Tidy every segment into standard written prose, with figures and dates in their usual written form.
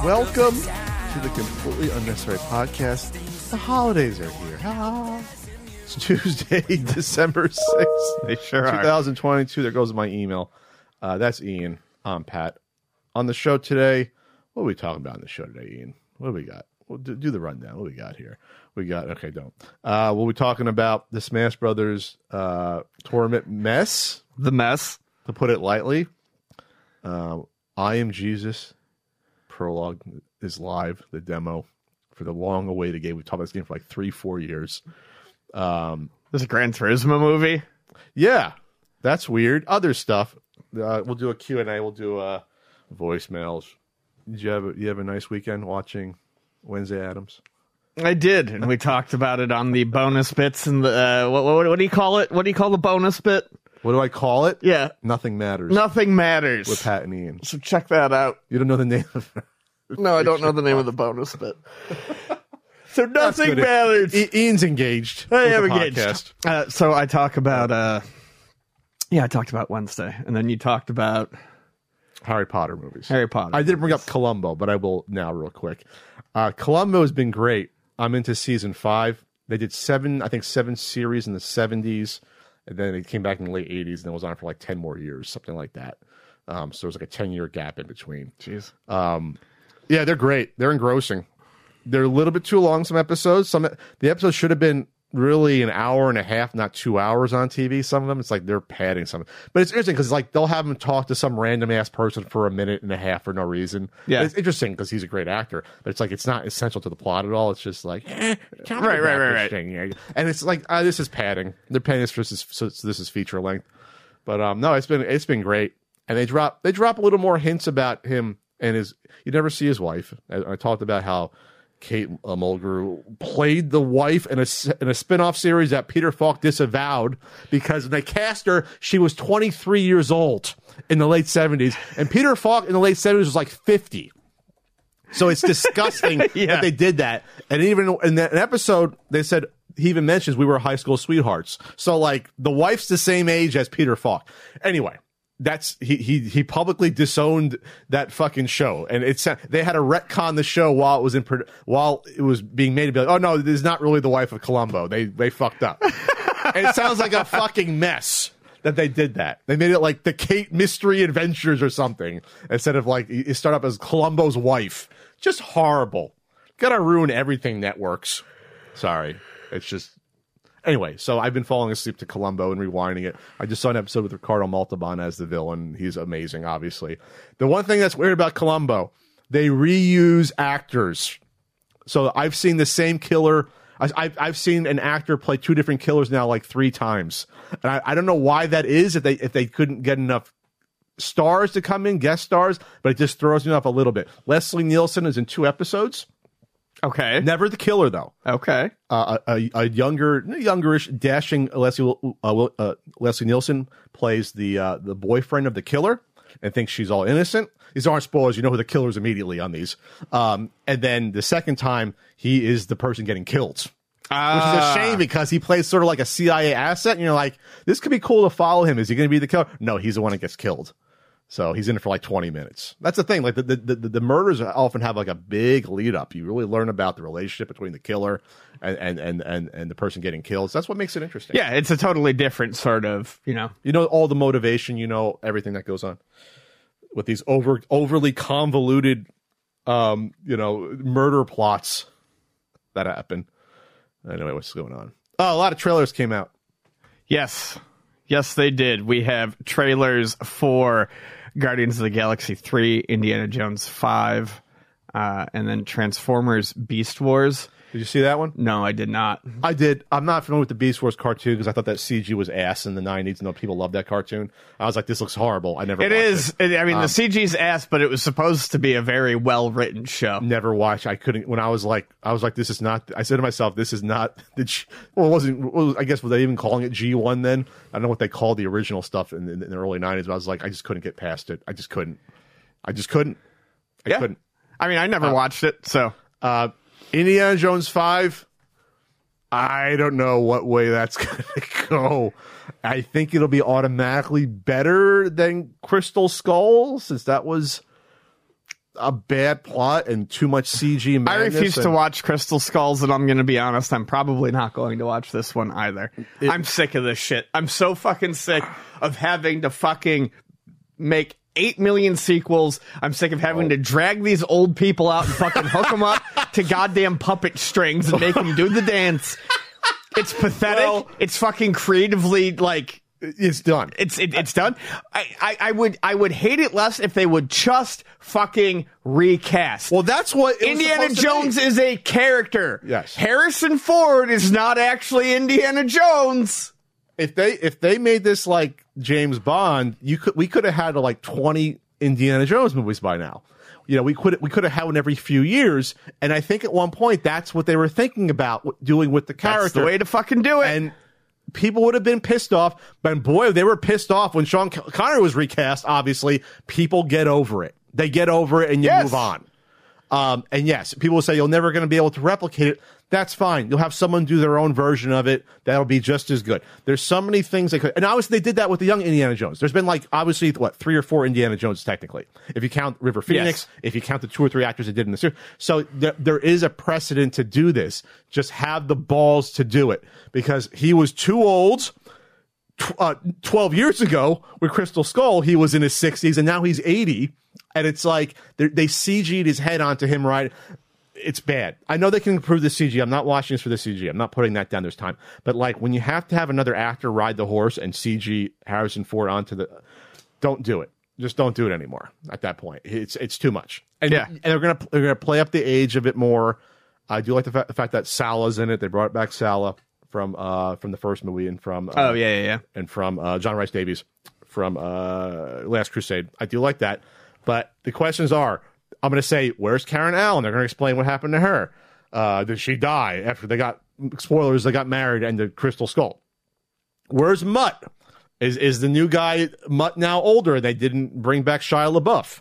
Welcome to the Completely Unnecessary Podcast. The holidays are here. It's Tuesday, December 6th, They sure 2022. There goes my email. That's Ian. I'm Pat. On the show today, what are we talking about on the show today, Ian? What do we got? We'll do the rundown. What do we got here? We'll be talking about the Smash Brothers tournament mess. The mess. To put it lightly. I Am Jesus prologue is live, the demo for the long-awaited game. We talked about this game for like 3-4 years. This is a Gran Turismo movie. Yeah, that's weird. Other stuff. We'll do a Q&A. We'll do voicemails. Did you have a nice weekend watching Wednesday Addams? I did, and we talked about it on the bonus bits and the what do you call it? What do you call the bonus bit? What do I call it? Yeah, Nothing Matters. Nothing Matters With Pat and Ian. So check that out. You don't know the name of it? No, I don't know the name of the bonus bit. So Nothing Matters. Ian's engaged. I am engaged. So I talk about I talked about Wednesday, and then you talked about Harry Potter movies. Harry Potter. I did bring up Columbo, but I will now real quick. Columbo has been great. I'm into season 5. They did 7 series in the 70s, and then it came back in the late 80s, and it was on for like 10 more years, something like that. So there was like a 10-year gap in between. Jeez. Yeah, they're great. They're engrossing. They're a little bit too long, some episodes. The episodes should have been really an hour and a half, not 2 hours on TV. Some of them, it's like they're padding some. But it's interesting because like they'll have him talk to some random ass person for a minute and a half for no reason. Yeah, it's interesting because he's a great actor, but it's like it's not essential to the plot at all. It's just like right. Thing. And it's like this is padding. They're paying this for so this is feature length. But no, it's been great. And they drop a little more hints about him and his. You never see his wife. I talked about how Kate Mulgrew played the wife in a spin-off series that Peter Falk disavowed because when they cast her, she was 23 years old in the late 70s, and Peter Falk in the late 70s was like 50. So it's disgusting that they did that. And even in that episode, they said he even mentions we were high school sweethearts. So like the wife's the same age as Peter Falk. Anyway. That's he publicly disowned that fucking show, and they had to retcon the show while it was being made to be like, oh no, this is not really the wife of Columbo. They fucked up, and it sounds like a fucking mess that they did that. They made it like the Kate Mystery Adventures or something instead of like it started up as Columbo's wife. Just horrible. Gotta ruin everything networks. Sorry, it's just. Anyway, so I've been falling asleep to Columbo and rewinding it. I just saw an episode with Ricardo Montalban as the villain. He's amazing, obviously. The one thing that's weird about Columbo, they reuse actors. So I've seen the same killer. I've seen an actor play 2 different killers now like 3 times. And I don't know why that is, if they couldn't get enough stars to come in, guest stars, but it just throws me off a little bit. Leslie Nielsen is in 2 episodes. Okay. Never the killer, though. Okay. A youngerish, dashing Leslie Nielsen plays the boyfriend of the killer and thinks she's all innocent. These aren't spoilers. You know who the killer is immediately on these. And then the second time, he is the person getting killed. Which is a shame because he plays sort of like a CIA asset. And you're like, this could be cool to follow him. Is he going to be the killer? No, he's the one that gets killed. So he's in it for like 20 minutes. That's the thing. Like the murders often have like a big lead up. You really learn about the relationship between the killer and the person getting killed. So that's what makes it interesting. Yeah, it's a totally different sort of, You know all the motivation, everything that goes on with these overly convoluted murder plots that happen. Anyway, what's going on? Oh, a lot of trailers came out. Yes, they did. We have trailers for Guardians of the Galaxy 3, Indiana Jones 5, and then Transformers Beast Wars. Did you see that one? No, I did not. I did. I'm not familiar with the Beast Wars cartoon because I thought that CG was ass in the 90s. And people love that cartoon. I was like, this looks horrible. I never watched it. I mean, the CG's ass, but it was supposed to be a very well-written show. Never watched. I couldn't. When I was like, this is not. I said to myself, this is not. Well, it wasn't. Well, I guess, were they even calling it G1 then? I don't know what they called the original stuff in the early 90s, but I was like, I just couldn't get past it. I just couldn't. I couldn't. I mean, I never watched it, so. Indiana Jones 5. I don't know what way that's going to go. I think it'll be automatically better than Crystal Skull, since that was a bad plot and too much CG I madness. refuse to watch Crystal Skulls, and I'm going to be honest, I'm probably not going to watch this one either. I'm sick of this shit. I'm so fucking sick of having to fucking make 8 million sequels. I'm sick of having to drag these old people out and fucking hook them up to goddamn puppet strings and make them do the dance. It's pathetic. Well, it's fucking creatively, like, it's done. it's done. I would hate it less if they would just fucking recast. Well, that's what it was Indiana supposed to Jones be. is a character. Yes. Harrison Ford is not actually Indiana Jones. If they made this like James Bond, we could have had like 20 Indiana Jones movies by now. You know, we could have had one every few years, and I think at one point that's what they were thinking about doing with the character. That's the way to fucking do it. And people would have been pissed off, but boy, they were pissed off when Sean Connery was recast. Obviously, people get over it. They get over it, and you move on. And yes, people will say you're never going to be able to replicate it. That's fine. You'll have someone do their own version of it. That'll be just as good. There's so many things they could, and obviously they did that with the young Indiana Jones. There's been like, obviously, 3 or 4 Indiana Jones technically, if you count River Phoenix, if you count the 2 or 3 actors that did in the series. So there is a precedent to do this. Just have the balls to do it, because he was too old. 12 years ago with Crystal Skull, he was in his 60s, and now he's 80. And it's like they CG'd his head onto him, right? It's bad. I know they can improve the CG. I'm not watching this for the CG. I'm not putting that down. There's time. But like when you have to have another actor ride the horse and CG Harrison Ford onto the, don't do it. Just don't do it anymore. At that point, it's too much. And and they're gonna play up the age of it more. I do like the fact that Salah's in it. They brought back Salah from the first movie and from and from John Rice Davies from Last Crusade. I do like that. But the questions are, I'm going to say, where's Karen Allen? They're going to explain what happened to her. Did she die after they got, spoilers, they got married and the Crystal Skull? Where's Mutt? Is the new guy Mutt now older? They didn't bring back Shia LaBeouf.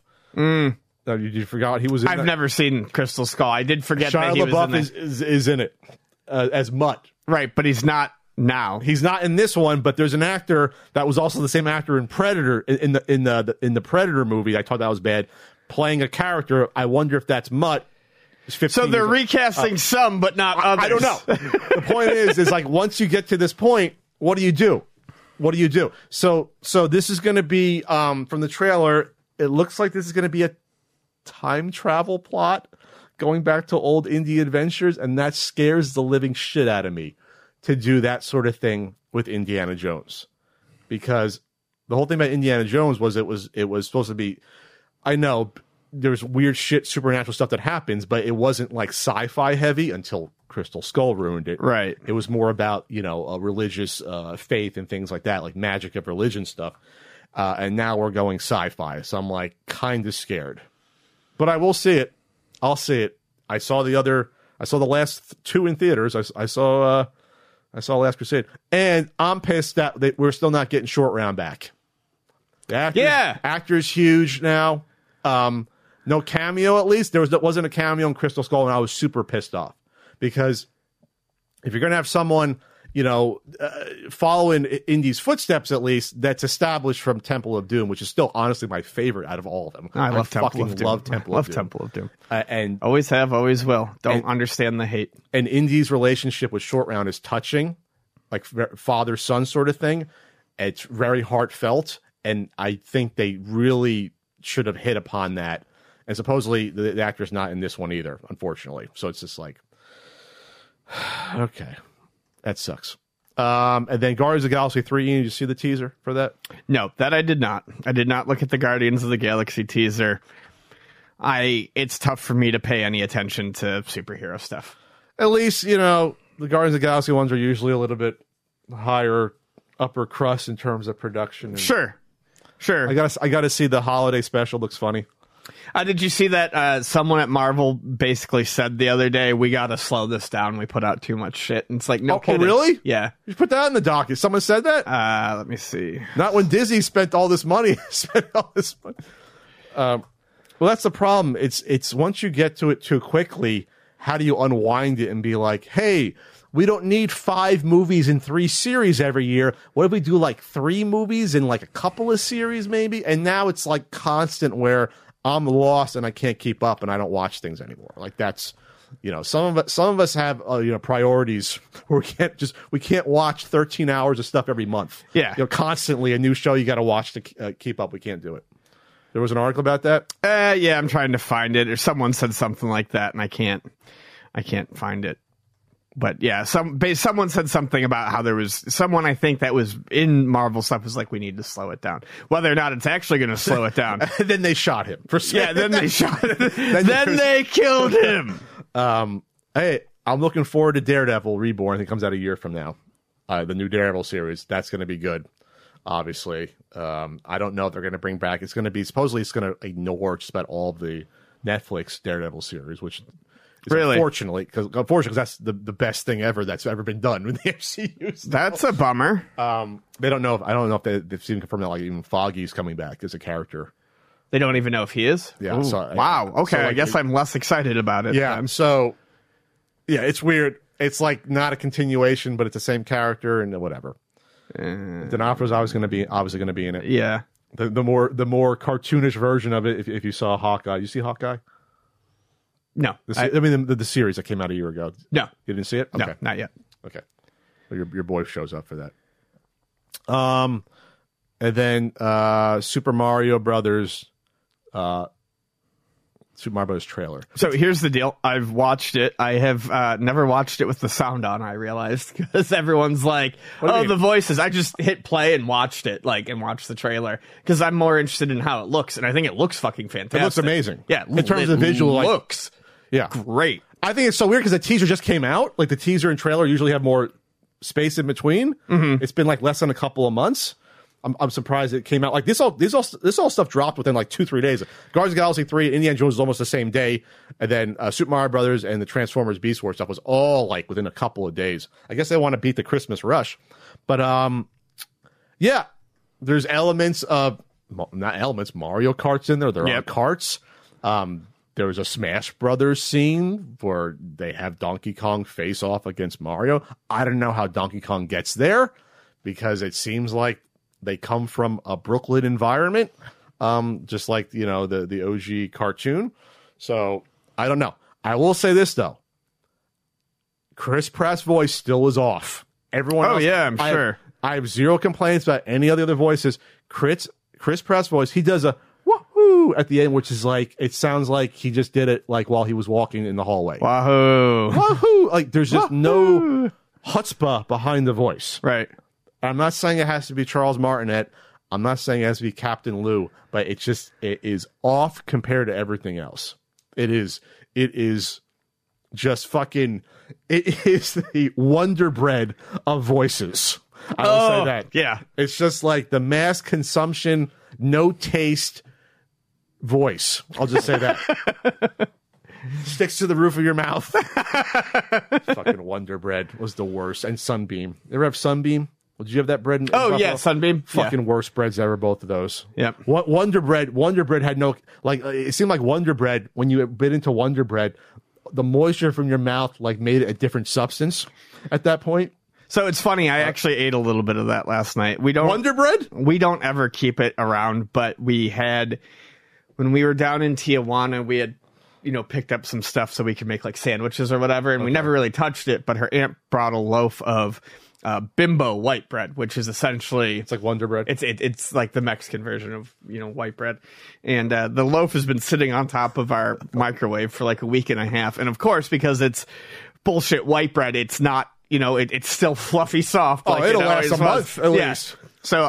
You forgot he was in I've never seen Crystal Skull. I did forget that Shia he LaBeouf was in is in it as Mutt. Right, but he's not now. He's not in this one, but there's an actor that was also the same actor in Predator in the Predator movie. I thought that was bad, playing a character. I wonder if that's Mutt. So they're recasting some, but not others. I don't know. The point is like once you get to this point, what do you do? What do you do? So this is going to be from the trailer. It looks like this is going to be a time travel plot going back to old indie adventures, and that scares the living shit out of me to do that sort of thing with Indiana Jones, because the whole thing about Indiana Jones was it was supposed to be, I know there's weird shit, supernatural stuff that happens, but it wasn't like sci-fi heavy until Crystal Skull ruined it. Right. It was more about, a religious faith and things like that, like magic of religion stuff. And now we're going sci-fi. So I'm like kind of scared, but I will see it. I'll see it. I saw the last 2 in theaters. I saw Last Crusade, and I'm pissed that we're still not getting Short Round back. Actor's huge now. No cameo, at least. There wasn't a cameo in Crystal Skull, and I was super pissed off, because if you're going to have someone, following Indy's footsteps, at least, that's established from Temple of Doom, which is still honestly my favorite out of all of them. I love Temple of Doom. Love Temple of Doom. And always have, always will. Don't understand the hate. And Indy's relationship with Short Round is touching, like father-son sort of thing. It's very heartfelt, and I think they really should have hit upon that. And supposedly the actor's not in this one either, unfortunately. So it's just like, okay, that sucks. And then Guardians of the Galaxy 3, did you see the teaser for that? No, that I did not. I did not look at the Guardians of the Galaxy teaser. It's tough for me to pay any attention to superhero stuff. At least, the Guardians of the Galaxy ones are usually a little bit higher upper crust in terms of production. And Sure. I gotta see the holiday special. Looks funny. Did you see that someone at Marvel basically said the other day, we got to slow this down. We put out too much shit. And it's like, no kidding. Oh, really? Yeah. You put that in the docket. Someone said that? Let me see. Not when Disney spent all this money. Well, that's the problem. It's once you get to it too quickly, how do you unwind it and be like, hey, we don't need 5 movies and 3 series every year. What if we do like 3 movies and like a couple of series maybe? And now it's like constant where I'm lost and I can't keep up and I don't watch things anymore. Like that's, some of us have priorities where we can't watch 13 hours of stuff every month. Yeah, constantly a new show you got to watch to keep up. We can't do it. There was an article about that. Yeah, I'm trying to find it. Or someone said something like that, and I can't find it. But yeah, someone said something about how there was someone I think that was in Marvel stuff was like, we need to slow it down. Whether or not it's actually going to slow it down. Then they shot him. Then they shot him. then they killed him. Hey, I'm looking forward to Daredevil Reborn. I think it comes out a year from now. The new Daredevil series. That's going to be good. Obviously, I don't know if they're going to bring back. It's going to be supposedly it's going to ignore just about all the Netflix Daredevil series, which. Really? Unfortunately, because that's the best thing ever that's ever been done with the MCU. So, that's a bummer. They don't know. I don't know if they've even confirmed that like even Foggy's coming back as a character. They don't even know if he is. Yeah. Ooh, wow. Okay. So, I guess I'm less excited about it. Yeah. So, yeah, it's weird. It's like not a continuation, but it's the same character and whatever. D'Onofrio's obviously going to be in it. Yeah. The more cartoonish version of it. If you saw Hawkeye, you see Hawkeye. No, the series that came out a year ago. No, you didn't see it. Okay. No, not yet. Okay, well, your boy shows up for that. And then Super Mario Brothers trailer. So here's the deal. I've watched it. I have never watched it with the sound on. I realized because everyone's like, "Oh, the voices." I just hit play and watched it, and watched the trailer because I'm more interested in how it looks, and I think it looks fucking fantastic. It looks amazing. Yeah, in terms of visual, looks. Yeah, great. I think it's so weird because the teaser just came out. Like the teaser and trailer usually have more space in between. Mm-hmm. It's been like less than a couple of months. I'm surprised it came out like this. All stuff dropped within like 2-3 days. Guardians of the Galaxy 3, Indiana Jones was almost the same day, and then Super Mario Brothers and the Transformers Beast Wars stuff was all like within a couple of days. I guess they want to beat the Christmas rush, but yeah, there's elements of Mario Kart's in there. There are karts. There was a Smash Brothers scene where they have Donkey Kong face off against Mario. I don't know how Donkey Kong gets there because it seems like they come from a Brooklyn environment, just like, the OG cartoon. So I don't know. I will say this, though. Chris Pratt's voice still is off. Everyone else, yeah, I'm sure. I have zero complaints about any of the other voices. Chris Pratt's voice, he does a wahoo at the end, which is like, it sounds like he just did it like while he was walking in the hallway. Wahoo. Wahoo. Like there's just no chutzpah behind the voice. Right. I'm not saying it has to be Charles Martinet. I'm not saying it has to be Captain Lou, but it is off compared to everything else. It is just fucking, it is the Wonder Bread of voices. I will say that. Yeah. It's just like the mass consumption, no taste voice. I'll just say that. Sticks to the roof of your mouth. Fucking Wonder Bread was the worst. And Sunbeam. You ever have Sunbeam? Did you have that bread? Yeah, Sunbeam. Fucking worst breads ever, both of those. Yep. Wonder Bread had no, like, it seemed like Wonder Bread, when you bit into Wonder Bread, the moisture from your mouth, like, made it a different substance at that point. So it's funny, I actually ate a little bit of that last night. Wonder Bread? We don't ever keep it around, but we had, when we were down in Tijuana, we had, picked up some stuff so we could make, like, sandwiches or whatever, and we never really touched it, but her aunt brought a loaf of Bimbo white bread, which is essentially, it's like Wonder Bread. It's like the Mexican version of white bread, and the loaf has been sitting on top of our microwave for like a week and a half. And of course, because it's bullshit white bread, it's not it's still fluffy soft. Like it'll last a month at least. So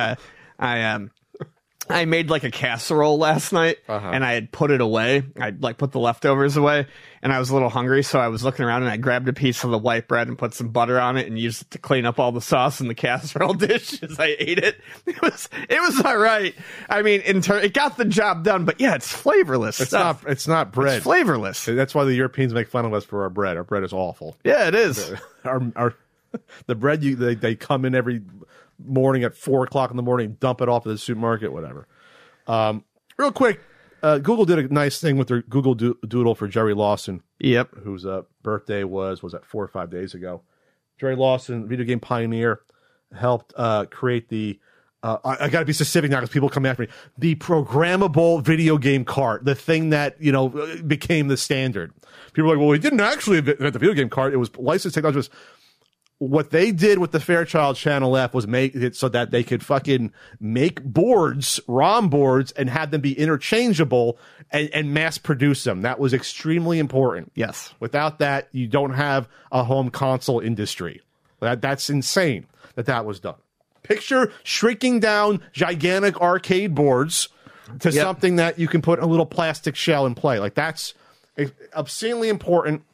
I made like a casserole last night, and I had put it away. I'd like put the leftovers away, and I was a little hungry, so I was looking around and I grabbed a piece of the white bread and put some butter on it and used it to clean up all the sauce in the casserole dish as I ate it. It was all right. I mean, it got the job done, but yeah, it's flavorless. It's not bread. It's flavorless. That's why the Europeans make fun of us for our bread. Our bread is awful. Yeah, it is. The bread they come in every morning at 4:00 in the morning, dump it off at the supermarket, whatever. Real quick, Google did a nice thing with their Google Doodle for Jerry Lawson. Yep. Whose birthday was that 4 or 5 days ago. Jerry Lawson, video game pioneer, helped create the I got to be specific now because people come after me. The programmable video game cart, the thing that, became the standard. People are like, well, we didn't actually invent the video game cart. It was licensed technology. What they did with the Fairchild Channel F was make it so that they could fucking make boards, ROM boards, and have them be interchangeable and mass produce them. That was extremely important. Yes. Without that, you don't have a home console industry. That's insane that was done. Picture shrinking down gigantic arcade boards to something that you can put a little plastic shell and play. Like, that's obscenely important.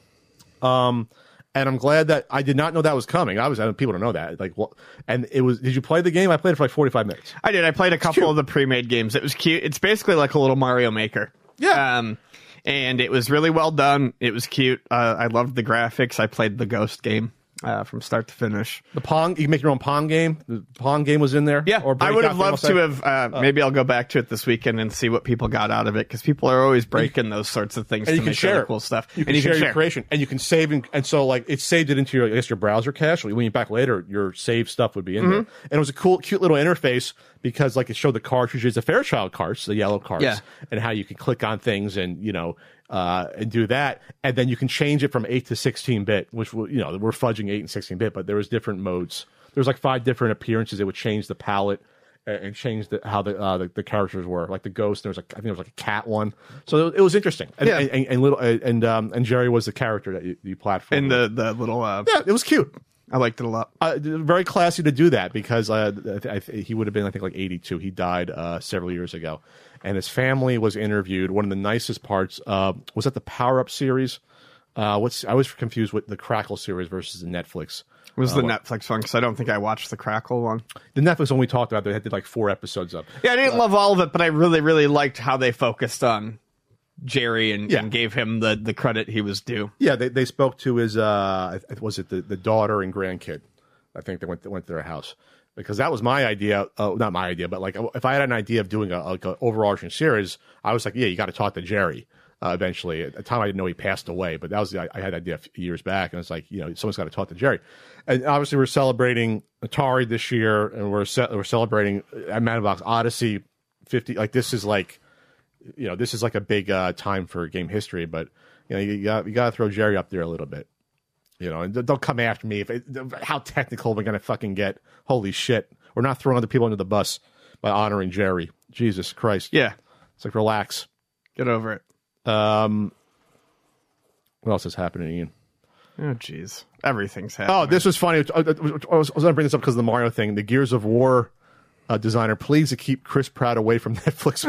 And I'm glad that I did not know that was coming. People don't know that. Like, what? And it was. Did you play the game? I played it for like 45 minutes. I did. I played a couple of the pre-made games. It was cute. It's basically like a little Mario Maker. Yeah. And it was really well done. It was cute. I loved the graphics. I played the Ghost game from start to finish. The Pong. You can make your own Pong game. The Pong game was in there. Yeah. Or I would have loved to have. Maybe I'll go back to it this weekend and see what people got out of it, because people are always breaking those sorts of things to make share cool stuff. You can share your creation, and you can save, and so like it saved it into your browser cache. When you're back later, your saved stuff would be in there, and it was a cute little interface because like it showed the cartridges, the Fairchild carts, the yellow carts, and how you can click on things and and do that, and then you can change it from 8 to 16-bit, which we're fudging 8 and 16-bit, but there was different modes. There was like 5 different appearances. It would change the palette and change how the characters were. Like the Ghost, I think there was like a cat one. So it was interesting. And Jerry was the character that you platformed. And the little it was cute. I liked it a lot. Very classy to do that, because he would have been, I think, like 82. He died several years ago. And his family was interviewed. One of the nicest parts was that the Power Up series. I was confused with the Crackle series versus the Netflix. It was the Netflix one, because I don't think I watched the Crackle one. The Netflix one we talked about, they did like 4 episodes of. Yeah, I didn't love all of it, but I really, really liked how they focused on Jerry and gave him the credit he was due. Yeah, they spoke to his was it the daughter and grandkid? I think they went to their house, because that was my idea. Not my idea, but like if I had an idea of doing a overarching series, I was like, yeah, you got to talk to Jerry. Eventually, at the time I didn't know he passed away, but that was I had an idea years back, and it's like, someone's got to talk to Jerry. And obviously we're celebrating Atari this year, and we're celebrating Man-in-a-Box Odyssey 50. Like this is like a big time for game history, but you got to throw Jerry up there a little bit. And don't come after me how technical we're gonna fucking get. Holy shit, we're not throwing other people under the bus by honoring Jerry. Jesus Christ. Yeah, it's like, relax, get over it. What else is happening, Ian? Oh, jeez. Everything's happening. Oh, this was funny. I was going to bring this up because of the Mario thing. The Gears of War designer pleads to keep Chris Pratt away from Netflix.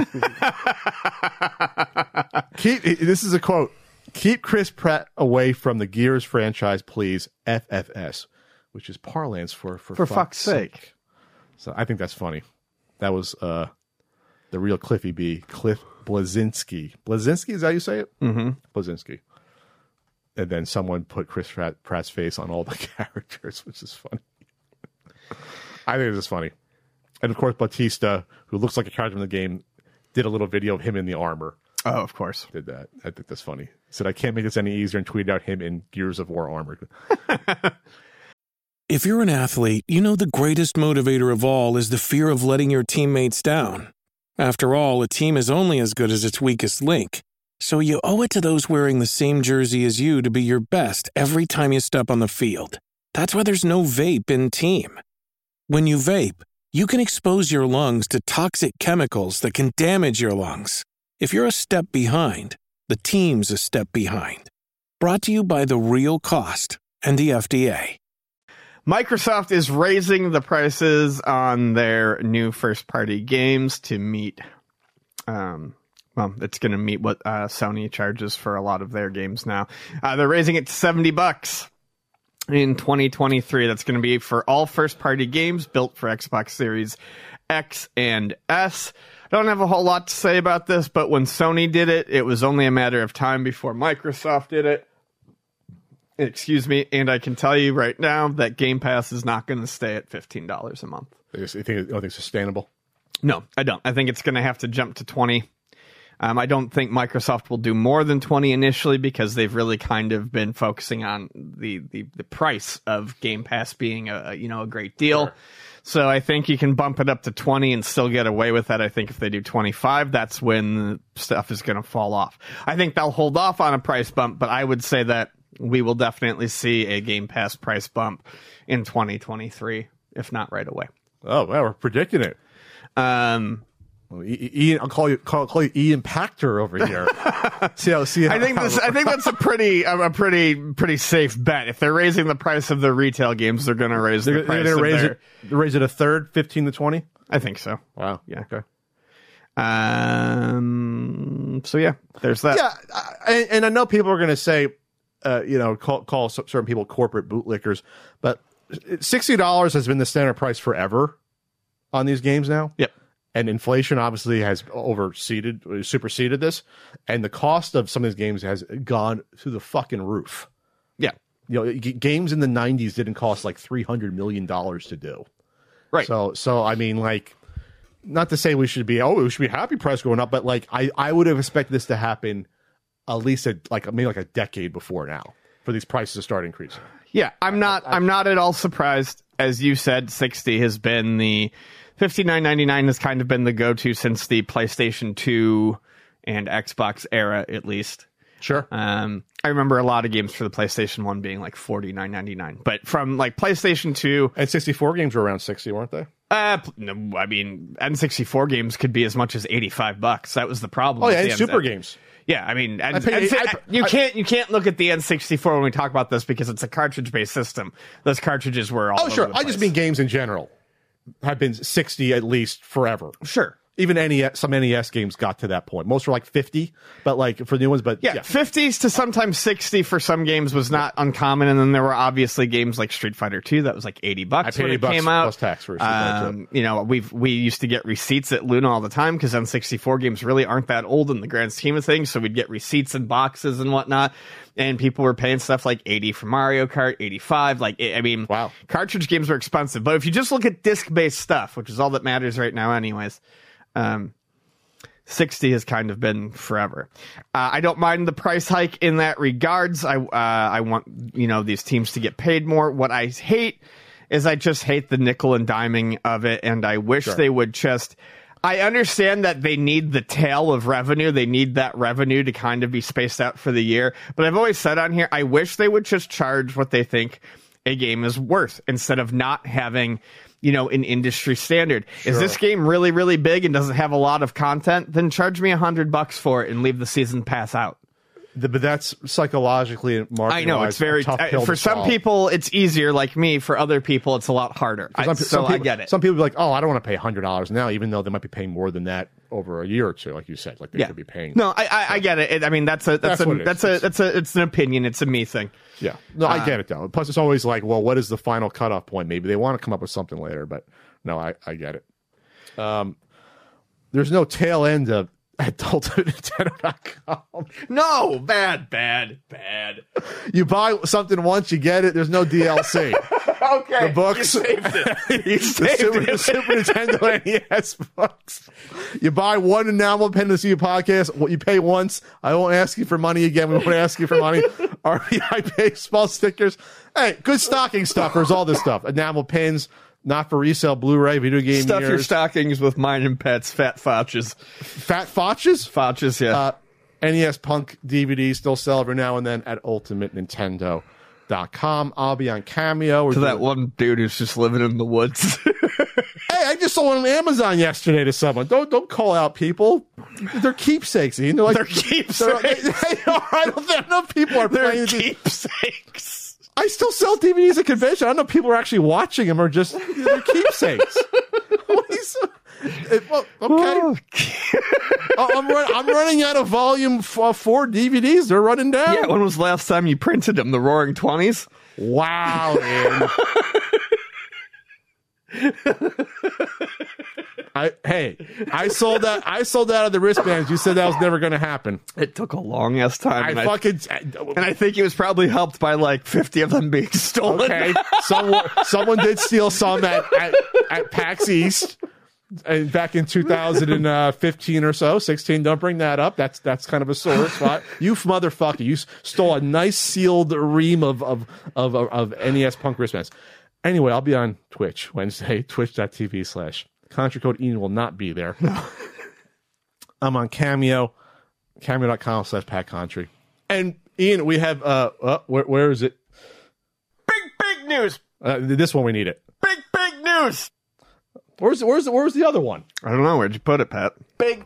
This is a quote. Keep Chris Pratt away from the Gears franchise, please. FFS, which is parlance for fuck's sake. So I think that's funny. That was the real Cliffy B. Cliff Bleszinski. Bleszinski, is that how you say it? Mm-hmm. Bleszinski. And then someone put Chris Pratt's face on all the characters, which is funny. I think this is funny. And of course, Batista, who looks like a character in the game, did a little video of him in the armor. Oh, of course. Did that. I think that's funny. He said, I can't make this any easier, and tweeted out him in Gears of War armor. If you're an athlete, the greatest motivator of all is the fear of letting your teammates down. After all, a team is only as good as its weakest link. So you owe it to those wearing the same jersey as you to be your best every time you step on the field. That's why there's no vape in team. When you vape, you can expose your lungs to toxic chemicals that can damage your lungs. If you're a step behind, the team's a step behind. Brought to you by The Real Cost and the FDA. Microsoft is raising the prices on their new first-party games to meet, it's going to meet what Sony charges for a lot of their games now. They're raising it to $70 in 2023. That's going to be for all first-party games built for Xbox Series X and S. I don't have a whole lot to say about this, but when Sony did it, it was only a matter of time before Microsoft did it. Excuse me, and I can tell you right now that Game Pass is not going to stay at $15 a month. You don't think it's sustainable? No, I don't. I think it's going to have to jump to $20. I don't think Microsoft will do more than 20 initially because they've really kind of been focusing on the price of Game Pass being a great deal. Sure. So I think you can bump it up to 20 and still get away with that. I think if they do 25, that's when stuff is going to fall off. I think they'll hold off on a price bump, but I would say that we will definitely see a Game Pass price bump in 2023, if not right away. Oh, well, we're predicting it. Ian, I'll call you Ian Pachter over here. I think that's a pretty safe bet. If they're raising the price of the retail games, they're going to raise the price. They're going to raise it a third, 15 to 20. I think so. Wow. Yeah. Okay. So yeah, there's that. Yeah, and I know people are going to say, call certain people corporate bootlickers, but $60 has been the standard price forever on these games now. Yep. And inflation obviously has superseded this, and the cost of some of these games has gone through the fucking roof. Yeah, games in the '90s didn't cost like $300 million to do. Right. So I mean, like, not to say we should be happy price going up, but like I would have expected this to happen at least maybe a decade before now for these prices to start increasing. Yeah, I'm not at all surprised. As you said, 60 has been the $59.99 has kind of been the go-to since the PlayStation 2 and Xbox era, at least. Sure. I remember a lot of games for the PlayStation 1 being like $49.99, but from like PlayStation 2 and 64 games were around 60, weren't they? No, I mean, N64 games could be as much as $85. That was the problem. Oh yeah, and Super games. Yeah, I mean, you can't look at the N64 when we talk about this because it's a cartridge-based system. Those cartridges were all over the place. I just mean games in general have been 60 at least forever. Sure. Even some NES games got to that point. Most were like 50, but like for new ones. But yeah, 50s to sometimes 60 for some games was not uncommon. And then there were obviously games like Street Fighter 2 that was like $80 I paid when $80 it came out. Plus tax for Street Fighter 2. We used to get receipts at Luna all the time because N64 games really aren't that old in the grand scheme of things. So we'd get receipts and boxes and whatnot. And people were paying stuff like 80 for Mario Kart, 85. Wow. Cartridge games were expensive. But if you just look at disc-based stuff, which is all that matters right now anyways, 60 has kind of been forever. I don't mind the price hike in that regards. I want, these teams to get paid more. What I hate is I just hate the nickel and diming of it. And I wish they would I understand that they need the tail of revenue. They need that revenue to kind of be spaced out for the year. But I've always said on here, I wish they would just charge what they think a game is worth instead of not having, an industry standard. Sure. Is this game really, really big and doesn't have a lot of content? Then charge me $100 for it and leave the season pass out. But that's psychologically and marketing. I know it's very tough for some people. It's easier, like me. For other people, it's a lot harder. I get it. Some people be like, "Oh, I don't want to pay $100 now," even though they might be paying more than that over a year or two, like you said. Like they could be paying. No, I get it. I mean, it's an opinion. It's a me thing. Yeah, no, I get it though. Plus, it's always like, well, what is the final cutoff point? Maybe they want to come up with something later, but no, I get it. There's no tail end of adultnintendo.com. No, bad. You buy something once, you get it. There's no DLC. Okay, the books, you saved it. the Super Nintendo NES books. You buy one enamel pen to see a podcast. What you pay once, I won't ask you for money again. We won't ask you for money. RBI baseball stickers. Hey, good stocking stuffers. All this stuff. Enamel pins. Not for resale, Blu-ray, video game Stuff years. Your stockings with mine and Pet's fat fotches. Fat fotches? Fotches, yeah. NES Punk DVDs still sell every now and then at ultimatenintendo.com. I'll be on Cameo. To that one dude who's just living in the woods. Hey, I just sold one on Amazon yesterday to someone. Don't call out people. They're keepsakes. They're like, they're keepsakes. They are. I don't know if people are playing keepsakes. I still sell DVDs at convention. I don't know if people are actually watching them or just they're keepsakes. Okay. I'm running out of volume 4 DVDs. They're running down. Yeah, when was the last time you printed them? The Roaring 20s? Wow, man. I sold out of the wristbands. You said that was never going to happen. It took a long ass time. And I think it was probably helped by like 50 of them being stolen. Okay, someone did steal some at PAX East. back in 2015 or so, 16. Don't bring that up. That's kind of a sore spot. You motherfucker! You stole a nice sealed ream of NES Punk wristbands. Anyway, I'll be on Twitch Wednesday. Twitch.tv/Country Code Ian will not be there. I'm on Cameo. Cameo.com/Pat Country. And Ian, we have where is it? Big news. This one we need it. Big news. Where's the other one? I don't know. Where'd you put it, Pat? Big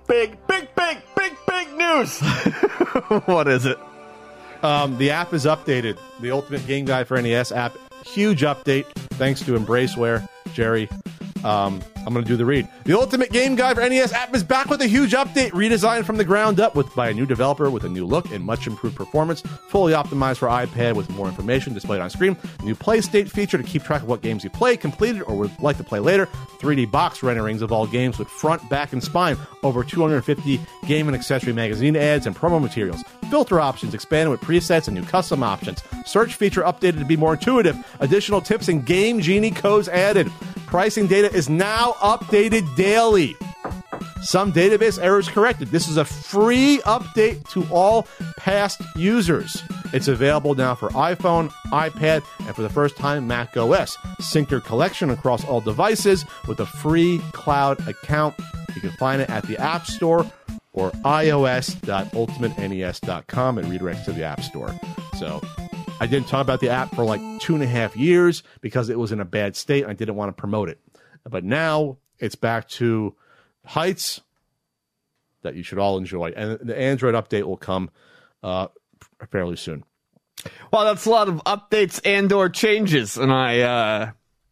news. What is it? The app is updated. The Ultimate Game Guide for NES app. Huge update. Thanks to Embraceware, Jerry. I'm going to do the read. The Ultimate Game Guide for NES app is back with a huge update, redesigned from the ground up by a new developer with a new look and much improved performance, fully optimized for iPad with more information displayed on screen, new play state feature to keep track of what games you played, completed, or would like to play later, 3D box renderings of all games with front, back, and spine, over 250 game and accessory magazine ads and promo materials, filter options expanded with presets and new custom options, search feature updated to be more intuitive, additional tips and Game Genie codes added. Pricing data is now updated daily. Some database errors corrected. This is a free update to all past users. It's available now for iPhone, iPad, and for the first time, Mac OS. Sync your collection across all devices with a free cloud account. You can find it at the App Store or ios.ultimatnes.com. It redirects to the App Store. So I didn't talk about the app for like 2.5 years because it was in a bad state. I didn't want to promote it. But now it's back to heights that you should all enjoy. And the Android update will come fairly soon. Well, that's a lot of updates and or changes. And I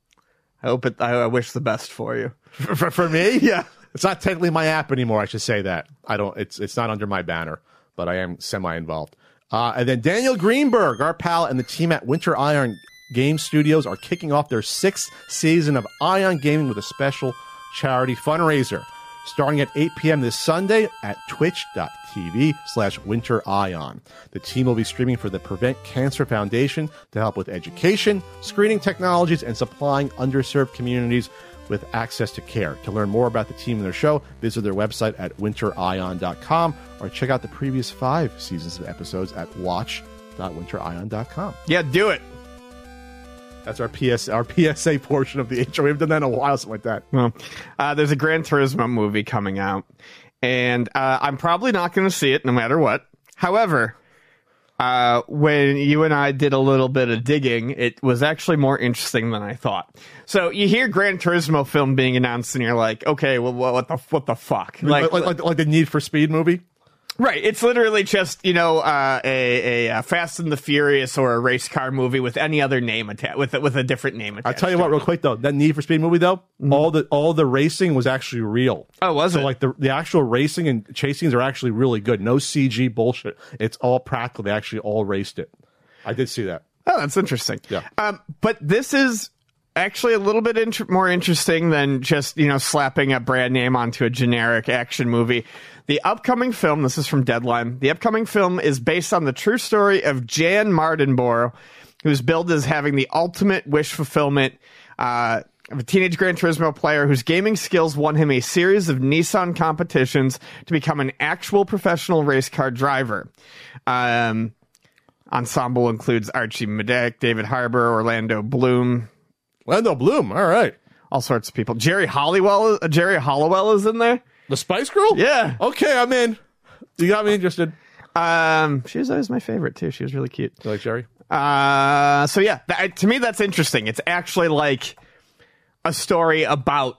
wish the best for you. For me? Yeah. It's not technically my app anymore. I should say that. It's not under my banner, but I am semi-involved. And then Daniel Greenberg, our pal, and the team at Winter Ion Game Studios are kicking off their 6th season of Ion Gaming with a special charity fundraiser. Starting at 8 p.m. this Sunday at twitch.tv/WinterIon. The team will be streaming for the Prevent Cancer Foundation to help with education, screening technologies, and supplying underserved communities with access to care. To learn more about the team and their show, visit their website at winterion.com or check out the previous 5 seasons of episodes at watch.winterion.com. Yeah, do it. That's our PSA portion of the intro. We haven't done that in a while, something like that. Well, there's a Gran Turismo movie coming out, and I'm probably not going to see it no matter what. However, when you and I did a little bit of digging, it was actually more interesting than I thought. So you hear Gran Turismo film being announced, and you're like, okay, well, what the fuck? Like the Need for Speed movie? Right. It's literally just, a Fast and the Furious or a race car movie with any other name attached, with a different name attached. I'll tell you what, real quick though, that Need for Speed movie though, all the racing was actually real. Oh, was it? So like the actual racing and chasings are actually really good. No CG bullshit. It's all practical. They actually all raced it. I did see that. Oh, that's interesting. Yeah. But this is actually a little bit more interesting than just, slapping a brand name onto a generic action movie. The upcoming film, this is from Deadline, the upcoming film is based on the true story of Jan Mardenborough, who's billed as having the ultimate wish fulfillment of a teenage Gran Turismo player whose gaming skills won him a series of Nissan competitions to become an actual professional race car driver. Ensemble includes Archie Madek, David Harbour, Orlando Bloom. All right. All sorts of people. Jerry Halliwell is in there. The Spice Girl? Yeah. Okay, I'm in. You got me interested. She was always my favorite too. She was really cute. You like Jerry? So yeah, to me that's interesting. It's actually like a story about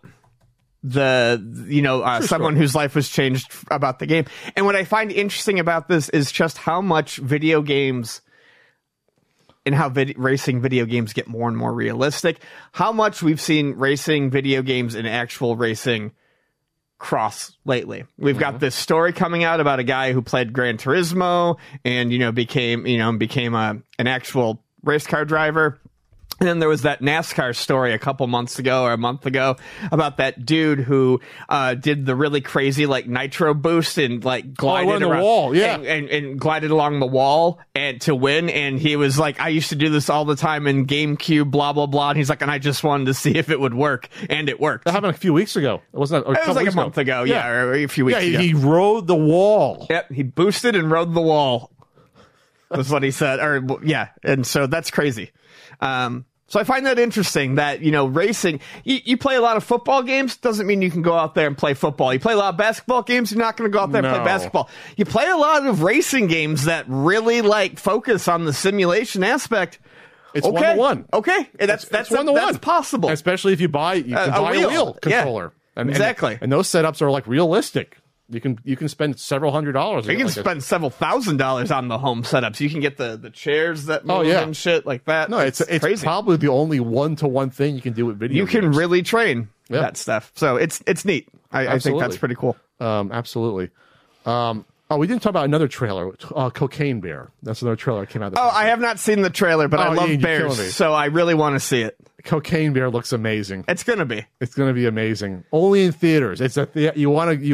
someone whose life was changed about the game. And what I find interesting about this is just how much video games and how racing video games get more and more realistic. How much we've seen racing video games and actual racing cross lately. We've got this story coming out about a guy who played Gran Turismo and became an actual race car driver. And then there was that NASCAR story a couple months ago or a month ago about that dude who did the really crazy like nitro boost and like glided the around wall, yeah, and glided along the wall and to win. And he was like, I used to do this all the time in GameCube, blah blah blah. And he's like, and I just wanted to see if it would work, and it worked. That happened a few weeks ago. It wasn't. It was like a month ago, or a few weeks ago. He rode the wall. Yep, he boosted and rode the wall. That's what he said. And so that's crazy. So I find that interesting that, racing, you play a lot of football games, doesn't mean you can go out there and play football. You play a lot of basketball games, you're not going to go out there and play basketball. You play a lot of racing games that really focus on the simulation aspect. It's 1-to-1. Okay. That's 1-to-1. That's possible. Especially if you buy a wheel controller. Yeah, exactly. And those setups are realistic. You can spend several $100s. You can spend several $1,000s on the home setups. You can get the chairs that move and shit like that. No, it's crazy. Probably the only 1-to-1 thing you can do with video games. You can really train that stuff. So it's neat. I think that's pretty cool. Absolutely. We didn't talk about another trailer, Cocaine Bear. That's another trailer that came out. I have not seen the trailer, but I love bears, so I really want to see it. Cocaine Bear looks amazing. It's gonna be. It's gonna be amazing. Only in theaters. It's you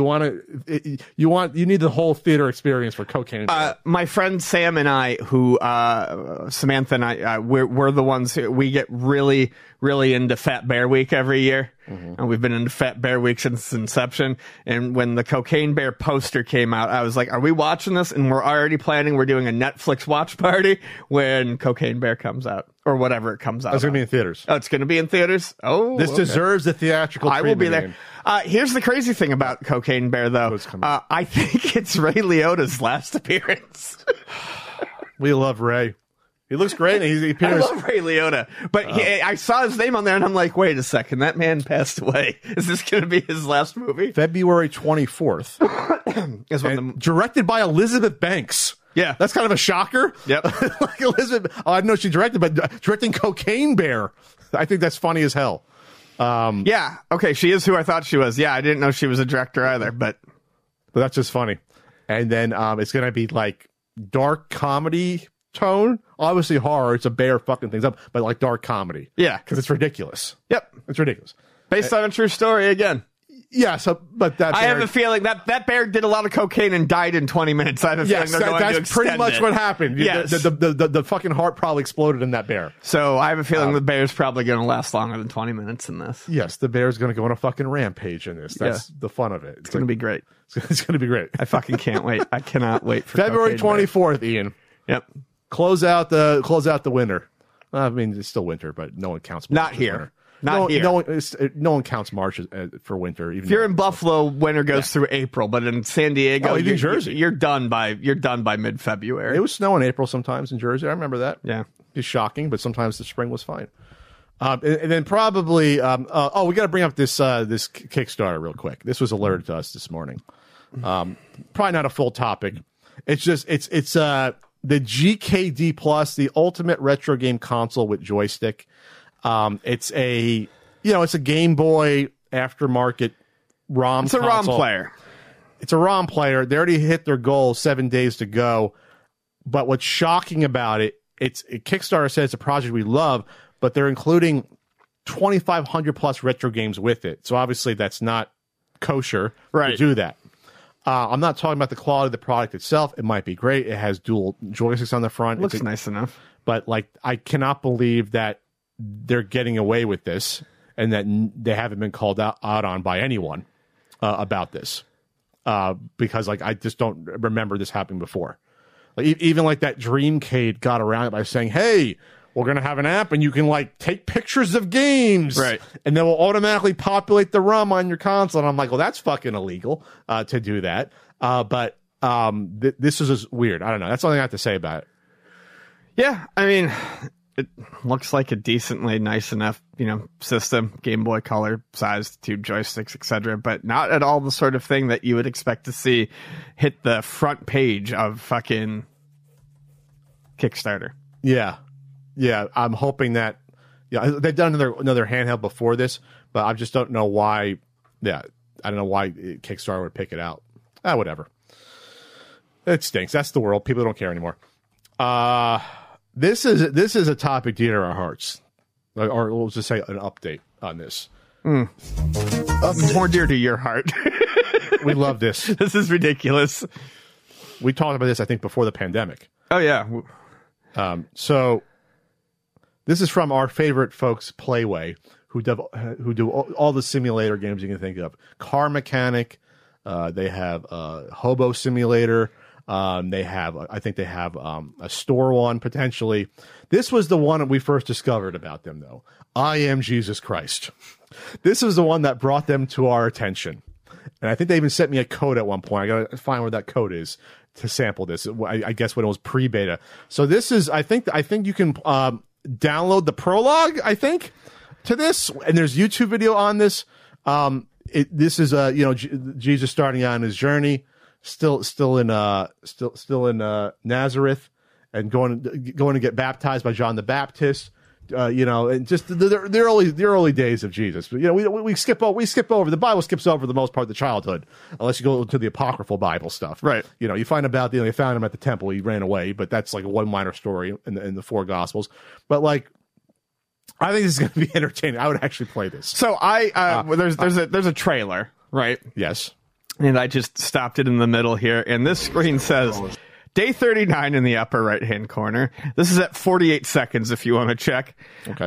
need the whole theater experience for Cocaine Bear. My friend Sam and I, who Samantha and I, we're the ones we get really, really into Fat Bear Week every year. Mm-hmm. And we've been into Fat Bear Week since inception. And when the Cocaine Bear poster came out, I was like, are we watching this? And we're already planning. We're doing a Netflix watch party when Cocaine Bear comes out. Or whatever it comes out. It's going to be in theaters. Oh, it's going to be in theaters? Oh, this deserves the theatrical treatment. I will be there. Here's the crazy thing about Cocaine Bear, though. I think it's Ray Liotta's last appearance. We love Ray. He looks great. And he appears. I love Ray Liotta. But I saw his name on there, and I'm like, wait a second. That man passed away. Is this going to be his last movie? February 24th. Directed by Elizabeth Banks. Yeah. That's kind of a shocker. Yep. Elizabeth, I didn't know she directed, but directing Cocaine Bear. I think that's funny as hell. Yeah. Okay. She is who I thought she was. Yeah. I didn't know she was a director either, but that's just funny. And then it's going to be dark comedy tone. Obviously horror. It's a bear fucking things up, but dark comedy. Yeah. Because it's ridiculous. Yep. It's ridiculous. Based on a true story again. Yeah, but that bear, I have a feeling that bear did a lot of cocaine and died in 20 minutes. I have a feeling they're going to extend that's pretty much what happened. Yes. The fucking heart probably exploded in that bear. So I have a feeling the bear's probably going to last longer than 20 minutes in this. Yes, the bear's going to go on a fucking rampage in this. That's the fun of it. It's going to be great. It's going to be great. I fucking can't wait. I cannot wait for February 24th, Ian. Yep. Close out the winter. I mean, it's still winter, but no one counts. Not here. Winter. Here. No one counts March for winter. Even if you're in Buffalo, winter goes through April, but in San Diego, even Jersey, you're done by mid-February. It was snow in April sometimes in Jersey. I remember that. Yeah, it's shocking, but sometimes the spring was fine. And then probably, we got to bring up this Kickstarter real quick. This was alerted to us this morning. Probably not a full topic. It's just it's the GKD Plus, the ultimate retro game console with joystick. It's a Game Boy aftermarket ROM. It's a console. ROM player. It's a ROM player. They already hit their goal, 7 days to go. But what's shocking about it, Kickstarter says it's a project we love, but they're including 2,500 plus retro games with it. So obviously that's not kosher to do that. I'm not talking about the quality of the product itself. It might be great. It has dual joysticks on the front. Looks nice enough. But I cannot believe that they're getting away with this and that they haven't been called out on by anyone about this. Because I just don't remember this happening before. Even that Dreamcade got around it by saying, hey, we're going to have an app and you can take pictures of games. Right. And then we'll automatically populate the ROM on your console. And I'm like, well, that's fucking illegal to do that. But this is just weird. I don't know. That's all I have to say about it. Yeah. I mean, it looks like a decently nice enough, system, Game Boy Color sized, 2 joysticks, etc., but not at all the sort of thing that you would expect to see hit the front page of fucking Kickstarter. Yeah. Yeah, I'm hoping that they've done another handheld before this, but I just don't know why. Yeah, I don't know why Kickstarter would pick it out. Whatever. It stinks. That's the world. People don't care anymore. This is a topic dear to our hearts. or we'll just say an update on this. More dear to your heart. We love this. This is ridiculous. We talked about this, I think, before the pandemic. Oh, yeah. So this is from our favorite folks, Playway, who do all the simulator games you can think of. Car Mechanic. They have Hobo Simulator. They have, I think they have a store one potentially. This was the one that we first discovered about them, though. I Am Jesus Christ. This is the one that brought them to our attention. And I think they even sent me a code at one point. I got to find where that code is to sample this. I guess when it was pre-beta. So this is, I think you can download the prologue, I think, to this. And there's YouTube video on this. This is Jesus starting on his journey, still in Nazareth, and going to get baptized by John the Baptist. And just the early days of Jesus. We skip over the Bible skips over the most part of the childhood, unless you go to the apocryphal Bible stuff. Right. You find about they found him at the temple. He ran away, but that's like a one minor story in the four Gospels. But like, I think this is going to be entertaining. I would actually play this. So there's a trailer, right? Yes. And I just stopped it in the middle here, and this screen says day 39 in the upper right-hand corner. This is at 48 seconds if you want to check. Okay.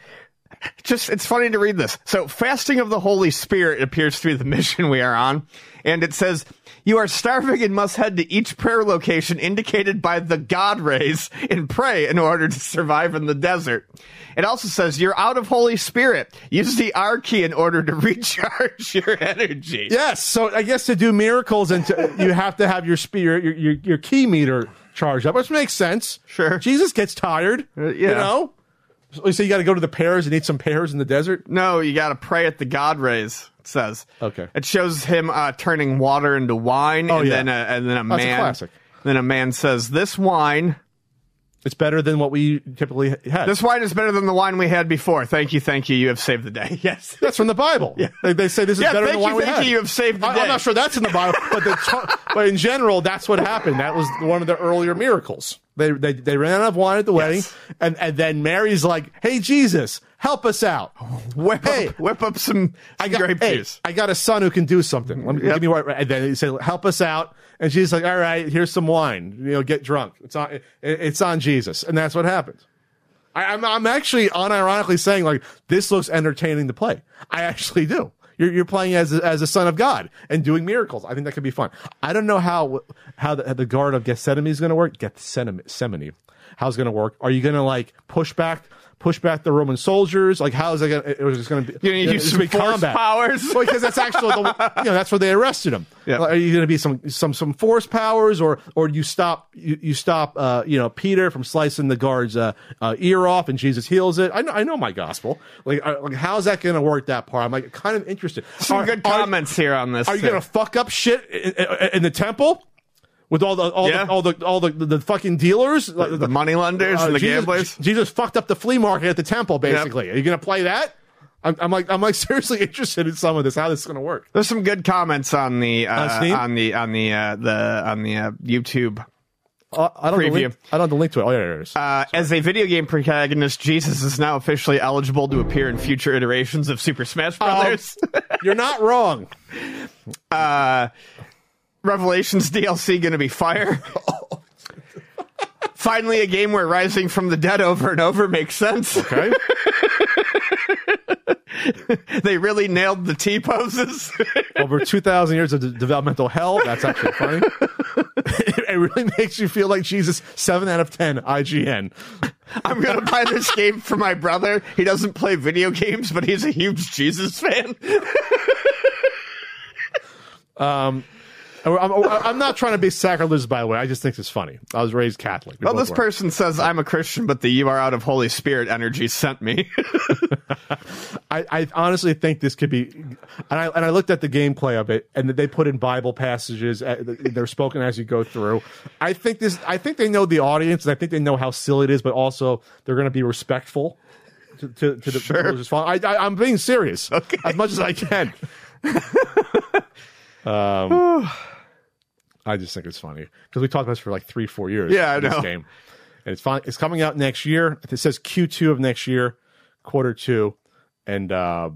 It's funny to read this. So fasting of the Holy Spirit appears to be the mission we are on. And it says, you are starving and must head to each prayer location indicated by the God rays and pray in order to survive in the desert. It also says you're out of Holy Spirit. Use the R key in order to recharge your energy. Yes. So I guess to do miracles and you have to have your key meter charged up, which makes sense. Sure. Jesus gets tired. Yeah. So you got to go to the pears and eat some pears in the desert? No, you got to pray at the God rays. It says. Okay. It shows him turning water into wine, then a man. That's a classic. Then a man says, "This wine, it's better than what we typically had. This wine is better than the wine we had before. Thank you. You have saved the day." Yes, that's from the Bible. Yeah. They say this is better than the wine we had. Thank you. You have saved the day. I'm not sure that's in the Bible, but in general, that's what happened. That was one of the earlier miracles. They ran out of wine at the wedding, and then Mary's like, "Hey, Jesus, help us out. Whip up some grape juice. I got a son who can do something. Give me right." And then he said, "Help us out." And she's like, "All right, here's some wine. Get drunk. It's on Jesus." And that's what happened. I'm actually unironically saying, like, this looks entertaining to play. I actually do. You're playing as a son of God and doing miracles. I think that could be fun. I don't know how the Garden of Gethsemane is going to work. Gethsemane. How's it going to work? Are you going to like push back the Roman soldiers? Like, how is it going to? It was just going to be. You're going to use some force powers, well, because that's actually that's where they arrested him. Yeah. Are you going to be some force powers, or you stop Peter from slicing the guard's ear off and Jesus heals it? I know my gospel. Like how's that going to work that part? I'm like kind of interested. Some good comments here on this. Are you going to fuck up shit in the temple? With all the fucking dealers, the money lenders and the gamblers. Jesus fucked up the flea market at the temple. Basically, Are you going to play that? I'm like seriously interested in some of this. How this is going to work? There's some good comments on the YouTube. I don't have the link to it. Oh yeah, there it is. As a video game protagonist, Jesus is now officially eligible to appear in future iterations of Super Smash Brothers. You're not wrong. Revelations DLC going to be fire. Finally, a game where rising from the dead over and over makes sense. Okay. They really nailed the T poses. Over 2,000 years of developmental hell. That's actually funny. It really makes you feel like Jesus. 7 out of 10 IGN. I'm going to buy this game for my brother. He doesn't play video games, but he's a huge Jesus fan. I'm not trying to be sacrilegious, by the way. I just think it's funny. I was raised Catholic. Well, this person says, I'm a Christian, but the "you are out of Holy Spirit" energy sent me. I honestly think this could be, and I looked at the gameplay of it, and they put in Bible passages. They're spoken as you go through. I think they know the audience, and I think they know how silly it is, but also they're going to be respectful to the sure. people. I'm being serious as much as I can. I just think it's funny because we talked about this for like 3-4 years. Yeah, I know. This game, and it's fine. It's coming out next year. It says Q2 of next year. Q2. And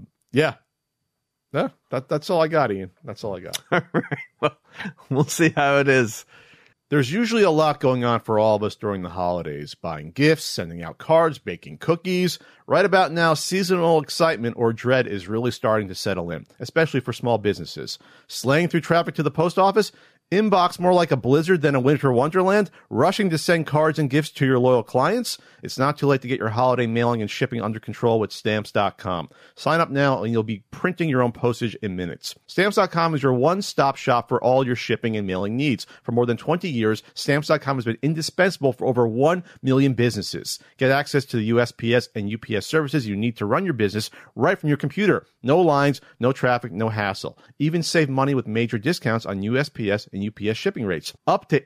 that's all I got, Ian. That's all I got. All right. Well, we'll see how it is. There's usually a lot going on for all of us during the holidays, buying gifts, sending out cards, baking cookies. Right about now, seasonal excitement or dread is really starting to settle in, especially for small businesses. Slaying through traffic to the post office? Inbox more like a blizzard than a winter wonderland? Rushing to send cards and gifts to your loyal clients? It's not too late to get your holiday mailing and shipping under control with Stamps.com. Sign up now and you'll be printing your own postage in minutes. Stamps.com is your one-stop shop for all your shipping and mailing needs. For more than 20 years, Stamps.com has been indispensable for over 1 million businesses. Get access to the USPS and UPS services you need to run your business right from your computer. No lines, no traffic, no hassle. Even save money with major discounts on USPS and UPS shipping rates. Up to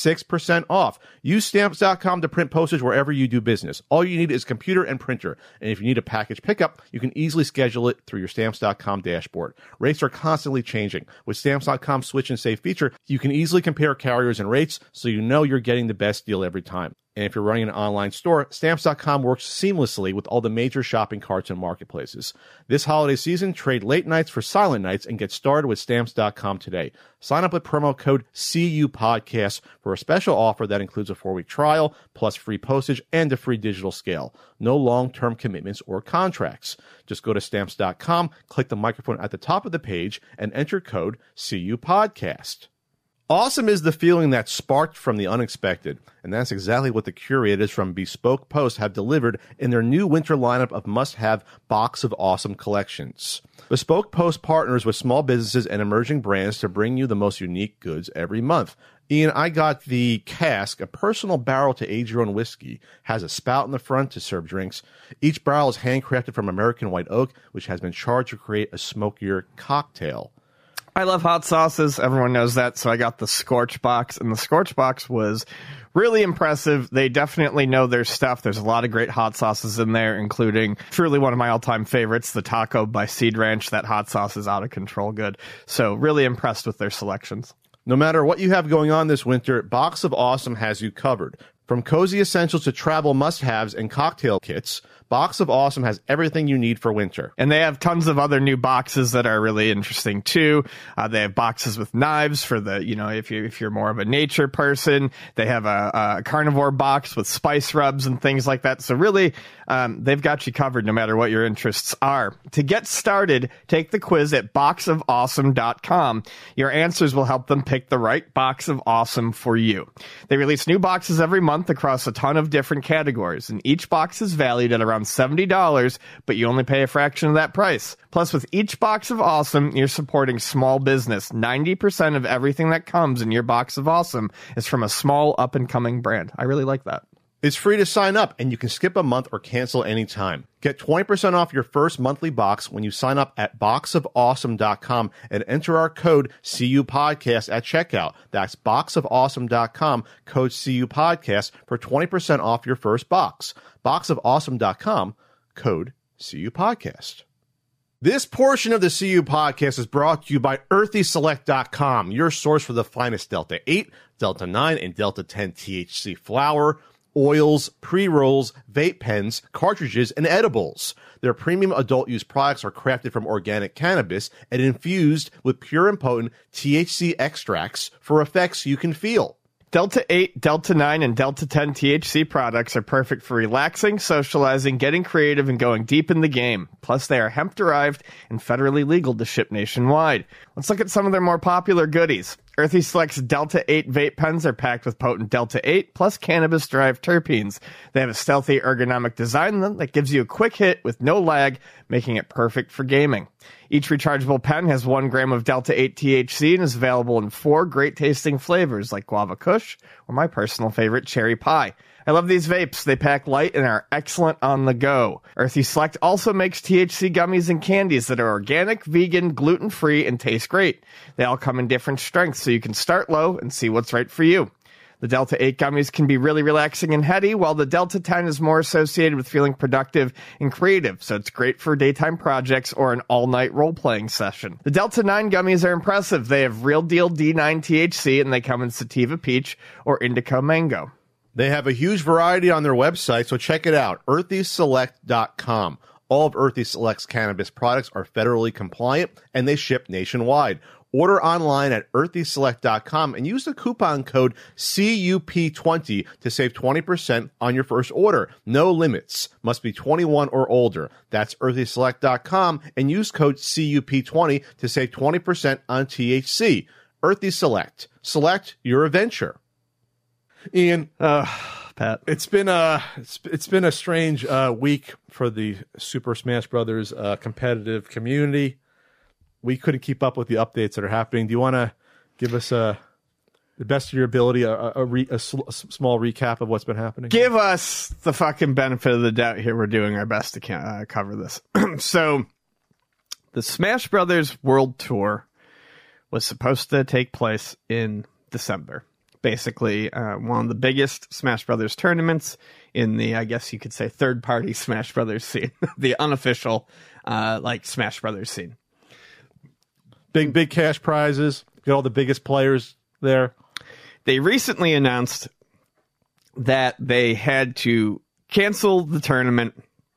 86% off. Use Stamps.com to print postage wherever you do business. All you need is computer and printer. And if you need a package pickup, you can easily schedule it through your Stamps.com dashboard. Rates are constantly changing. With Stamps.com Switch and Save feature, you can easily compare carriers and rates so you know you're getting the best deal every time. And if you're running an online store, Stamps.com works seamlessly with all the major shopping carts and marketplaces. This holiday season, trade late nights for silent nights and get started with Stamps.com today. Sign up with promo code CUPodcast for a special offer that includes a 4-week trial, plus free postage and a free digital scale. No long-term commitments or contracts. Just go to Stamps.com, click the microphone at the top of the page, and enter code CUPodcast. Awesome is the feeling that's sparked from the unexpected, and that's exactly what the curators from Bespoke Post have delivered in their new winter lineup of must-have Box of Awesome collections. Bespoke Post partners with small businesses and emerging brands to bring you the most unique goods every month. Ian, I got the Cask, a personal barrel to age your own whiskey. Has a spout in the front to serve drinks. Each barrel is handcrafted from American white oak, which has been charred to create a smokier cocktail. I love hot sauces. Everyone knows that. So I got the Scorch Box, and the Scorch Box was really impressive. They definitely know their stuff. There's a lot of great hot sauces in there, including truly one of my all-time favorites, the Taco by Seed Ranch. That hot sauce is out of control good. So really impressed with their selections. No matter what you have going on this winter, Box of Awesome has you covered. From cozy essentials to travel must-haves and cocktail kits, Box of Awesome has everything you need for winter. And they have tons of other new boxes that are really interesting too. They have boxes with knives for the, if you're more of a nature person. They have a carnivore box with spice rubs and things like that. So really, they've got you covered no matter what your interests are. To get started, take the quiz at boxofawesome.com. Your answers will help them pick the right Box of Awesome for you. They release new boxes every month across a ton of different categories, and each box is valued at around $70, but you only pay a fraction of that price. Plus, with each Box of Awesome, you're supporting small business. 90% of everything that comes in your Box of Awesome is from a small up-and-coming brand. I really like that. It's free to sign up, and you can skip a month or cancel anytime. Get 20% off your first monthly box when you sign up at boxofawesome.com and enter our code CUPodcast at checkout. That's boxofawesome.com, code CUPodcast for 20% off your first box. Boxofawesome.com, code CUPodcast. This portion of the CU Podcast is brought to you by EarthySelect.com, your source for the finest Delta 8, Delta 9, and Delta 10 THC flower, oils, pre-rolls, vape pens, cartridges, and edibles. Their premium adult-use products are crafted from organic cannabis and infused with pure and potent THC extracts for effects you can feel. Delta 8, Delta 9, and Delta 10 THC products are perfect for relaxing, socializing, getting creative, and going deep in the game. Plus, they are hemp-derived and federally legal to ship nationwide. Let's look at some of their more popular goodies. Earthy Select's Delta 8 vape pens are packed with potent Delta 8 plus cannabis-derived terpenes. They have a stealthy ergonomic design that gives you a quick hit with no lag, making it perfect for gaming. Each rechargeable pen has 1 gram of Delta 8 THC and is available in 4 great-tasting flavors like Guava Kush or my personal favorite, Cherry Pie. I love these vapes. They pack light and are excellent on the go. Earthy Select also makes THC gummies and candies that are organic, vegan, gluten-free, and taste great. They all come in different strengths, so you can start low and see what's right for you. The Delta 8 gummies can be really relaxing and heady, while the Delta 10 is more associated with feeling productive and creative, so it's great for daytime projects or an all-night role-playing session. The Delta 9 gummies are impressive. They have real deal D9 THC, and they come in sativa peach or indica mango. They have a huge variety on their website, so check it out, earthyselect.com. All of Earthy Select's cannabis products are federally compliant, and they ship nationwide. Order online at earthyselect.com and use the coupon code CUP20 to save 20% on your first order. No limits. Must be 21 or older. That's earthyselect.com and use code CUP20 to save 20% on THC. Earthy Select. Select your adventure. Ian, Pat, it's been a strange week for the Super Smash Brothers competitive community. We couldn't keep up with the updates that are happening. Do you want to give us the best of your ability a small recap of what's been happening? Give us the fucking benefit of the doubt here. We're doing our best to cover this. So, the Smash Brothers World Tour was supposed to take place in December. Basically, one of the biggest Smash Brothers tournaments in the, I guess you could say, third-party Smash Brothers scene, the unofficial, Smash Brothers scene. Big cash prizes. Get all the biggest players there. They recently announced that they had to cancel the tournament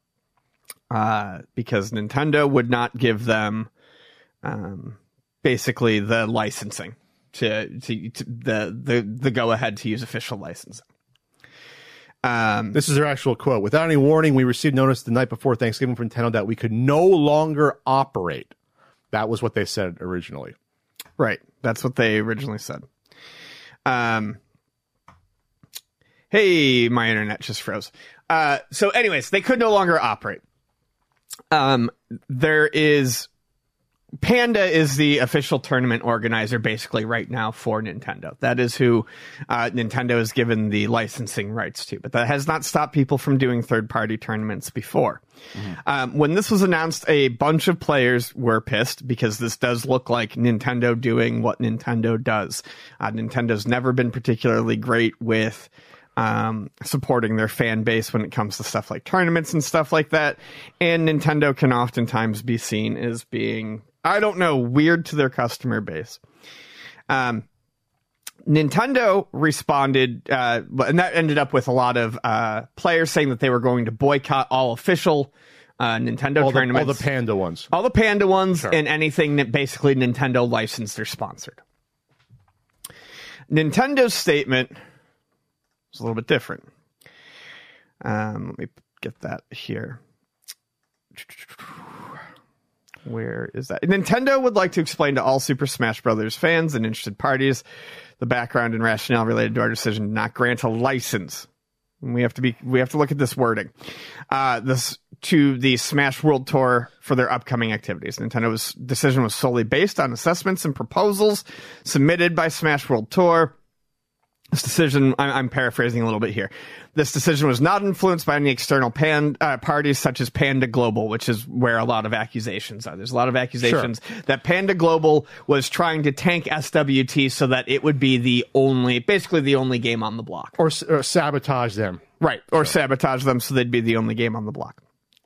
because Nintendo would not give them basically the licensing to the go ahead to use official licensing. This is their actual quote. Without any warning, we received notice the night before Thanksgiving from Nintendo that we could no longer operate. That was what they said originally. Right. That's what they originally said. Hey, my internet just froze. So anyways, they could no longer operate. Panda is the official tournament organizer basically right now for Nintendo. That is who Nintendo has given the licensing rights to. But that has not stopped people from doing third-party tournaments before. Mm-hmm. When this was announced, a bunch of players were pissed because this does look like Nintendo doing what Nintendo does. Nintendo's never been particularly great with supporting their fan base when it comes to stuff like tournaments and stuff like that. And Nintendo can oftentimes be seen as being, I don't know, weird to their customer base. Nintendo responded, and that ended up with a lot of players saying that they were going to boycott all official Nintendo tournaments. All the Panda ones. All the Panda ones, sure. And anything that basically Nintendo licensed or sponsored. Nintendo's statement was a little bit different. Let me get that here. Where is that? Nintendo would like to explain to all Super Smash Brothers fans and interested parties the background and rationale related to our decision to not grant a license. And we have to look at this wording. This to the Smash World Tour for their upcoming activities. Nintendo's decision was solely based on assessments and proposals submitted by Smash World Tour. This decision, I'm paraphrasing a little bit here. This decision was not influenced by any external parties such as Panda Global, which is where a lot of accusations are. There's a lot of accusations that Panda Global was trying to tank SWT so that it would be basically the only game on the block. Or sabotage them. Right. Or sabotage them so they'd be the only game on the block.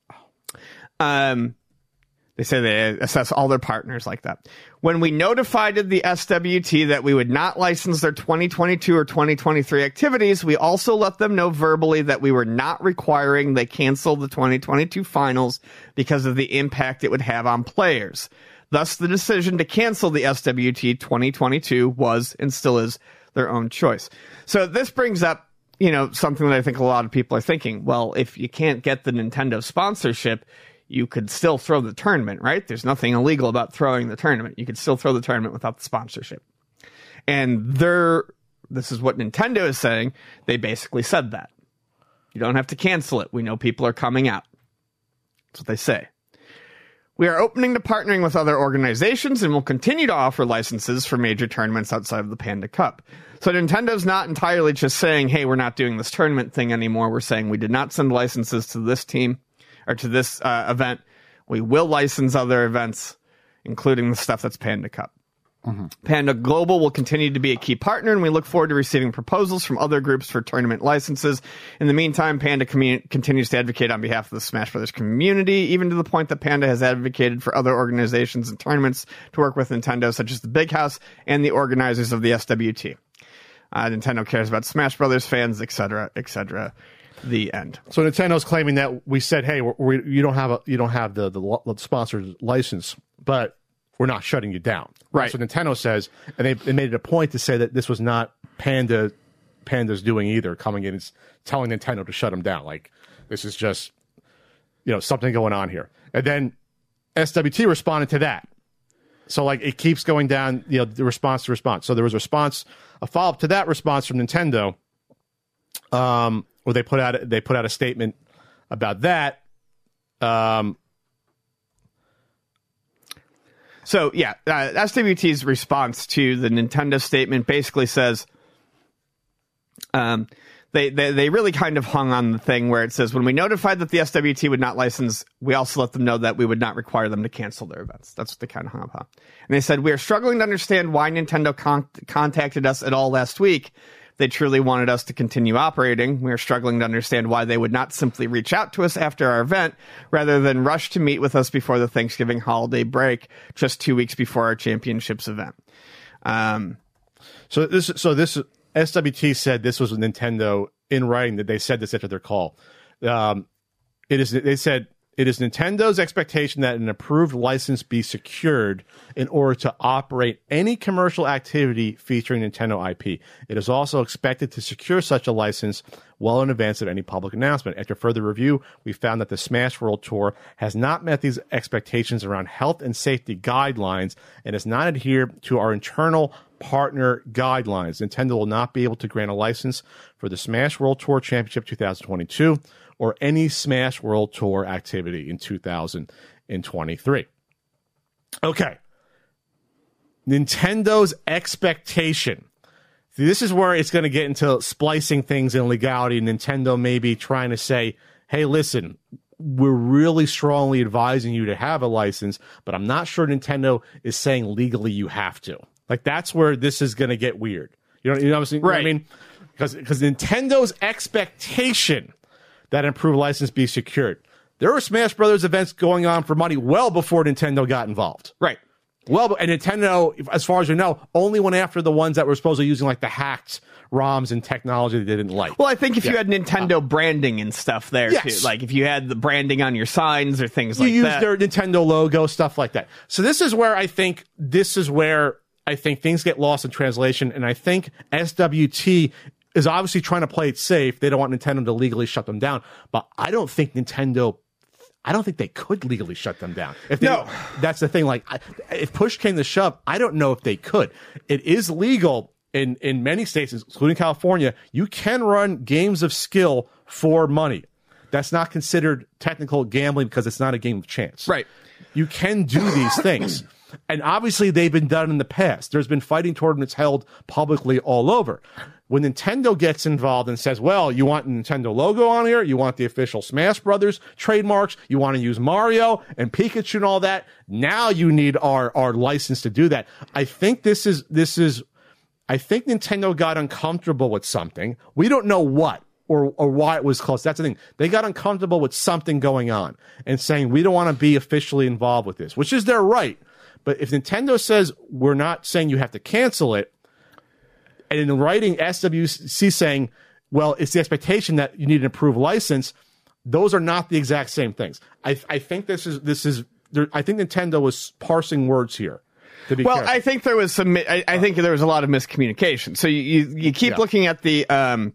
They say they assess all their partners like that. When we notified the SWT that we would not license their 2022 or 2023 activities, we also let them know verbally that we were not requiring they cancel the 2022 finals because of the impact it would have on players. Thus, the decision to cancel the SWT 2022 was and still is their own choice. So this brings up, something that I think a lot of people are thinking. Well, if you can't get the Nintendo sponsorship, you could still throw the tournament, right? There's nothing illegal about throwing the tournament. You could still throw the tournament without the sponsorship. And this is what Nintendo is saying. They basically said that. You don't have to cancel it. We know people are coming out. That's what they say. We are opening to partnering with other organizations and will continue to offer licenses for major tournaments outside of the Panda Cup. So Nintendo's not entirely just saying, hey, we're not doing this tournament thing anymore. We're saying we did not send licenses to this team or to this event. We will license other events, including the stuff that's Panda Cup. Mm-hmm. Panda Global will continue to be a key partner, and we look forward to receiving proposals from other groups for tournament licenses. In the meantime, Panda continues to advocate on behalf of the Smash Brothers community, even to the point that Panda has advocated for other organizations and tournaments to work with Nintendo, such as the Big House and the organizers of the SWT. Nintendo cares about Smash Brothers fans, etc., etc. The end. So Nintendo's claiming that we said, hey, you don't have the sponsored license, but we're not shutting you down. Right. So Nintendo says, and they made it a point to say that this was not Panda's doing either, coming in and telling Nintendo to shut them down. Like, this is just, something going on here. And then SWT responded to that. So, like, it keeps going down, the response to response. So there was a follow-up to that response from Nintendo, where they put out a statement about that. So yeah, SWT's response to the Nintendo statement basically says, they really kind of hung on the thing where it says, when we notified that the SWT would not license, we also let them know that we would not require them to cancel their events. That's what they kind of hung up on. And they said, we are struggling to understand why Nintendo contacted us at all last week. They truly wanted us to continue operating. We are struggling to understand why they would not simply reach out to us after our event rather than rush to meet with us before the Thanksgiving holiday break, just 2 weeks before our championships event. So this SWT said this was Nintendo in writing, that they said this after their call. They said it is Nintendo's expectation that an approved license be secured in order to operate any commercial activity featuring Nintendo IP. It is also expected to secure such a license well in advance of any public announcement. After further review, we found that the Smash World Tour has not met these expectations around health and safety guidelines and has not adhered to our internal partner guidelines. Nintendo will not be able to grant a license for the Smash World Tour Championship 2022 or any Smash World Tour activity in 2023. Okay. Nintendo's expectation. See, this is where it's going to get into splicing things in legality. Nintendo may be trying to say, hey, listen, we're really strongly advising you to have a license, but I'm not sure Nintendo is saying legally you have to. Like, that's where this is going to get weird. You know what I'm saying? Right. I mean, because Nintendo's expectation that an approved license be secured. There were Smash Brothers events going on for money well before Nintendo got involved. Right. Well, and Nintendo, as far as we know, only went after the ones that were supposedly using like the hacked ROMs and technology they didn't like. Well, I think if you had Nintendo branding and stuff there yes. too, like if you had the branding on your signs or things like that. You use their Nintendo logo, stuff like that. So this is where I think things get lost in translation, and I think SWT is obviously trying to play it safe. They don't want Nintendo to legally shut them down, but I don't think they could legally shut them down. That's the thing. Like, if push came to shove, I don't know if they could. It is legal in many states, including California. You can run games of skill for money. That's not considered technical gambling because it's not a game of chance. Right. You can do these things. And obviously, they've been done in the past. There's been fighting tournaments held publicly all over. When Nintendo gets involved and says, well, you want a Nintendo logo on here? You want the official Smash Brothers trademarks? You want to use Mario and Pikachu and all that? Now you need our license to do that. I think I think Nintendo got uncomfortable with something. We don't know what or why it was close. That's the thing. They got uncomfortable with something going on and saying, we don't want to be officially involved with this, which is their right. But if Nintendo says, we're not saying you have to cancel it, and in writing SWC saying, well, it's the expectation that you need an approved license, those are not the exact same things. I think I think Nintendo was parsing words here. Careful. I think there was I think there was a lot of miscommunication. So you keep looking at the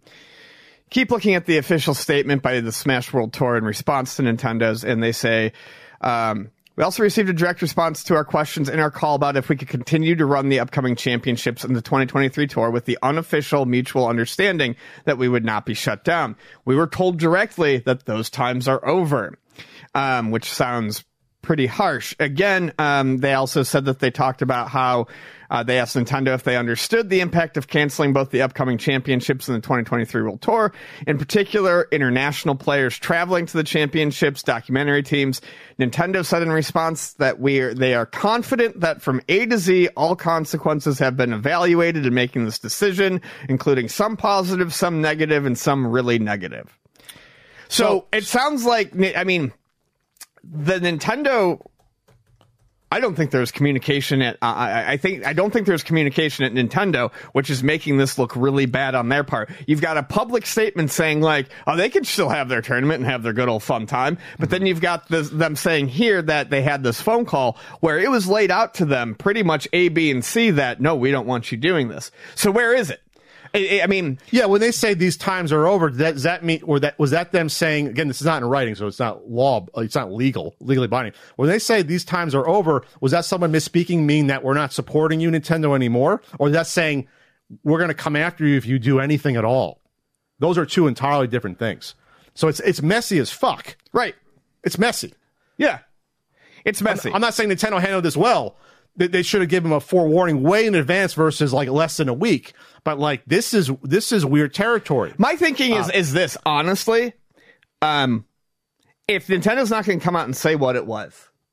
official statement by the Smash World Tour in response to Nintendo's, and they say, we also received a direct response to our questions in our call about if we could continue to run the upcoming championships in the 2023 tour with the unofficial mutual understanding that we would not be shut down. We were told directly that those times are over, which sounds pretty harsh. Again, they also said that they talked about how they asked Nintendo if they understood the impact of canceling both the upcoming championships and the 2023 World Tour, in particular, international players traveling to the championships, documentary teams. Nintendo said in response that they are confident that from A to Z, all consequences have been evaluated in making this decision, including some positive, some negative, and some really negative. So it sounds like, I mean, the Nintendo I don't think there's communication at. I don't think there's communication at Nintendo, which is making this look really bad on their part. You've got a public statement saying like, "Oh, they can still have their tournament and have their good old fun time," but then you've got them saying here that they had this phone call where it was laid out to them pretty much A, B, and C that no, we don't want you doing this. So where is it? I mean, yeah, when they say these times are over, does that mean, or was that them saying, again, this is not in writing, so it's not it's not legally binding. When they say these times are over, was that someone misspeaking, mean that we're not supporting you, Nintendo, anymore? Or is that saying we're going to come after you if you do anything at all? Those are two entirely different things. So it's messy as fuck. Right. It's messy. Yeah. It's messy. I'm not saying Nintendo handled this well. They should have given him a forewarning way in advance versus like less than a week. But like this is weird territory. My thinking is this, honestly. If Nintendo's not going to come out and say what it was,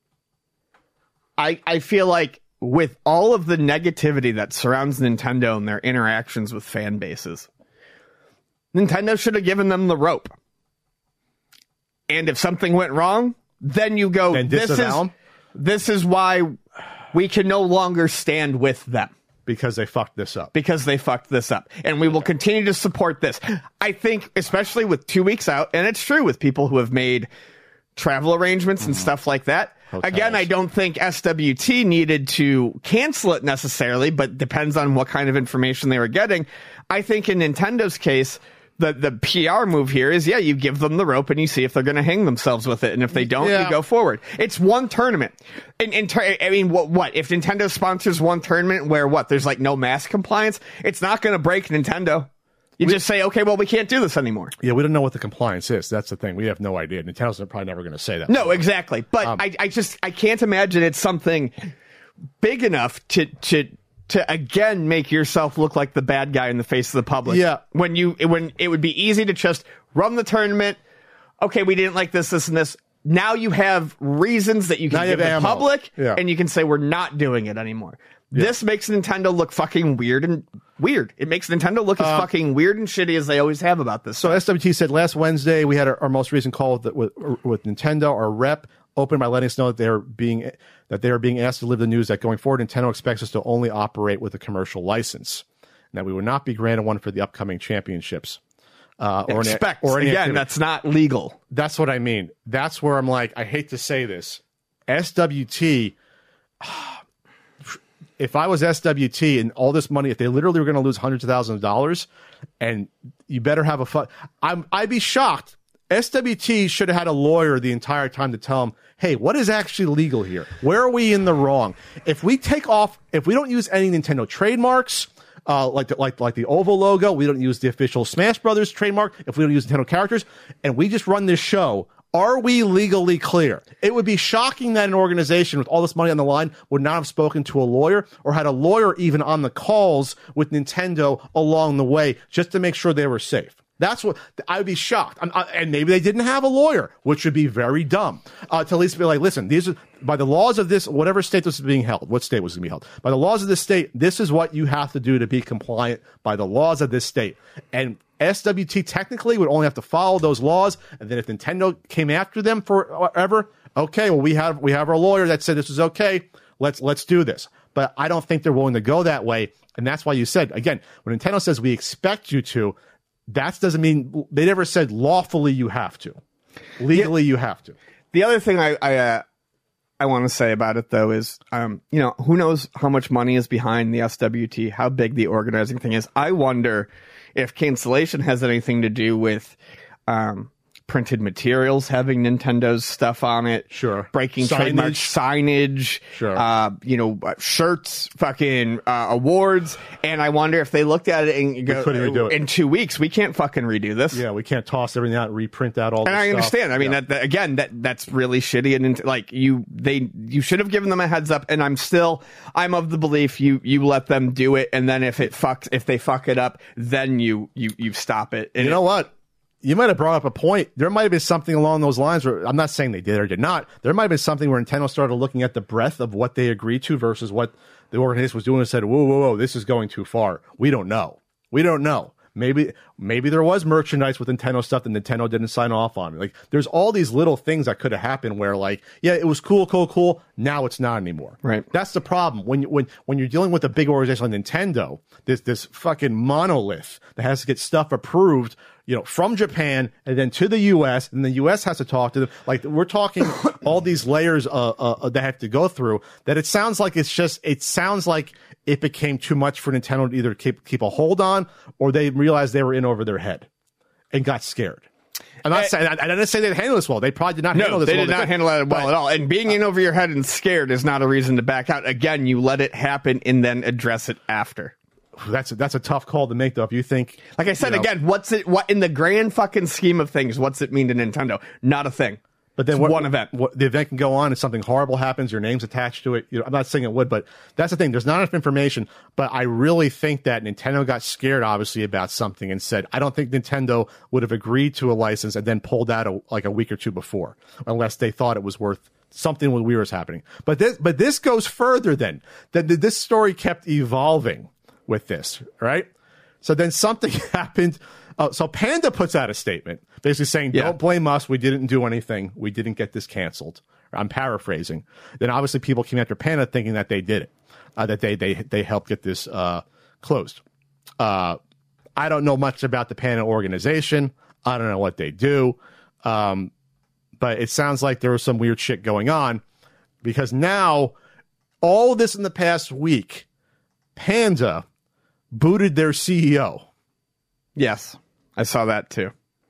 I feel like with all of the negativity that surrounds Nintendo and their interactions with fan bases, Nintendo should have given them the rope. And if something went wrong, then you go, this is why we can no longer stand with them. Because they fucked this up. And we will continue to support this. I think, especially with 2 weeks out, and it's true with people who have made travel arrangements and stuff like that. Hotels. Again, I don't think SWT needed to cancel it necessarily, but depends on what kind of information they were getting. I think in Nintendo's case, the PR move here is, you give them the rope and you see if they're going to hang themselves with it. And if they don't, you go forward. It's one tournament. I mean, what? If Nintendo sponsors one tournament where there's like no mask compliance, it's not going to break Nintendo. You just say, okay, well, we can't do this anymore. Yeah, we don't know what the compliance is. That's the thing. We have no idea. Nintendo's probably never going to say that. No, exactly. But I can't imagine it's something big enough to again make yourself look like the bad guy in the face of the public. Yeah. When it would be easy to just run the tournament. Okay, we didn't like this, and this. Now you have reasons that you can give the public, and you can say we're not doing it anymore. Yeah. This makes Nintendo look fucking weird. It makes Nintendo look as fucking weird and shitty as they always have about this. So SWT said last Wednesday we had our most recent call with Nintendo. Our rep opened by letting us know that they are being asked to deliver the news that going forward, Nintendo expects us to only operate with a commercial license, and that we will not be granted one for the upcoming championships. Again, that's not legal. That's what I mean. That's where I'm like, I hate to say this. SWT, if I was SWT and all this money, if they literally were going to lose hundreds of thousands of dollars, and you better have a fun, I'd be shocked. SWT should have had a lawyer the entire time to tell them, hey, what is actually legal here? Where are we in the wrong? If we don't use any Nintendo trademarks, like the Oval logo, we don't use the official Smash Brothers trademark, if we don't use Nintendo characters, and we just run this show, are we legally clear? It would be shocking that an organization with all this money on the line would not have spoken to a lawyer or had a lawyer even on the calls with Nintendo along the way just to make sure they were safe. That's what I would be shocked. And maybe they didn't have a lawyer, which would be very dumb. To at least be like, listen, these are by the laws of this, whatever state this is being held. What state was going to be held? By the laws of this state, this is what you have to do to be compliant by the laws of this state. And SWT technically would only have to follow those laws. And then if Nintendo came after them for whatever, okay, well, we have our lawyer that said this is okay. Let's do this. But I don't think they're willing to go that way. And that's why you said, again, when Nintendo says we expect you to, that doesn't mean they never said lawfully you have to. Legally, you have to. The other thing I want to say about it, though, is, who knows how much money is behind the SWT, how big the organizing thing is. I wonder if cancellation has anything to do with printed materials having Nintendo's stuff on it. Sure. Breaking trademark signage. Sure. Shirts, fucking awards. And I wonder if they looked at it and go, in 2 weeks, we can't fucking redo this. Yeah, we can't toss everything out and reprint out all this stuff. And I understand. I mean, that's really shitty. And you should have given them a heads up. And I'm of the belief you let them do it. And then if they fuck it up, then you stop it. And you know what? You might have brought up a point. There might have been something along those lines where, I'm not saying they did or did not. There might have been something where Nintendo started looking at the breadth of what they agreed to versus what the organization was doing and said, whoa, this is going too far. We don't know. Maybe there was merchandise with Nintendo stuff that Nintendo didn't sign off on. Like, there's all these little things that could have happened where, like, yeah, it was cool. Now it's not anymore. Right. That's the problem. When you're dealing with a big organization like Nintendo, this fucking monolith that has to get stuff approved, from Japan and then to the U.S. and the U.S. has to talk to them. Like, we're talking all these layers that have to go through. That it sounds like it became too much for Nintendo to either keep a hold on, or they realized they were in over their head and got scared. I didn't say they'd handle this well. They probably did not handle this well. No, they did not handle it well at all. And being in over your head and scared is not a reason to back out. Again, you let it happen and then address it after. That's a tough call to make, though. If you think, like I said, again, what in the grand fucking scheme of things, what's it mean to Nintendo? Not a thing. But then one event. The event can go on and something horrible happens. Your name's attached to it. I'm not saying it would, but that's the thing. There's not enough information. But I really think that Nintendo got scared, obviously, about something and said, I don't think Nintendo would have agreed to a license and then pulled out a week or two before, unless they thought it was worth something weird was happening. But this goes further than that. This story kept evolving with this, right? So then something happened. So Panda puts out a statement basically saying, don't blame us. We didn't do anything. We didn't get this canceled. I'm paraphrasing. Then obviously people came after Panda thinking that they did it, that they helped get this closed. I don't know much about the Panda organization. I don't know what they do. But it sounds like there was some weird shit going on, because now all of this in the past week, Panda booted their CEO. Yes, I saw that too.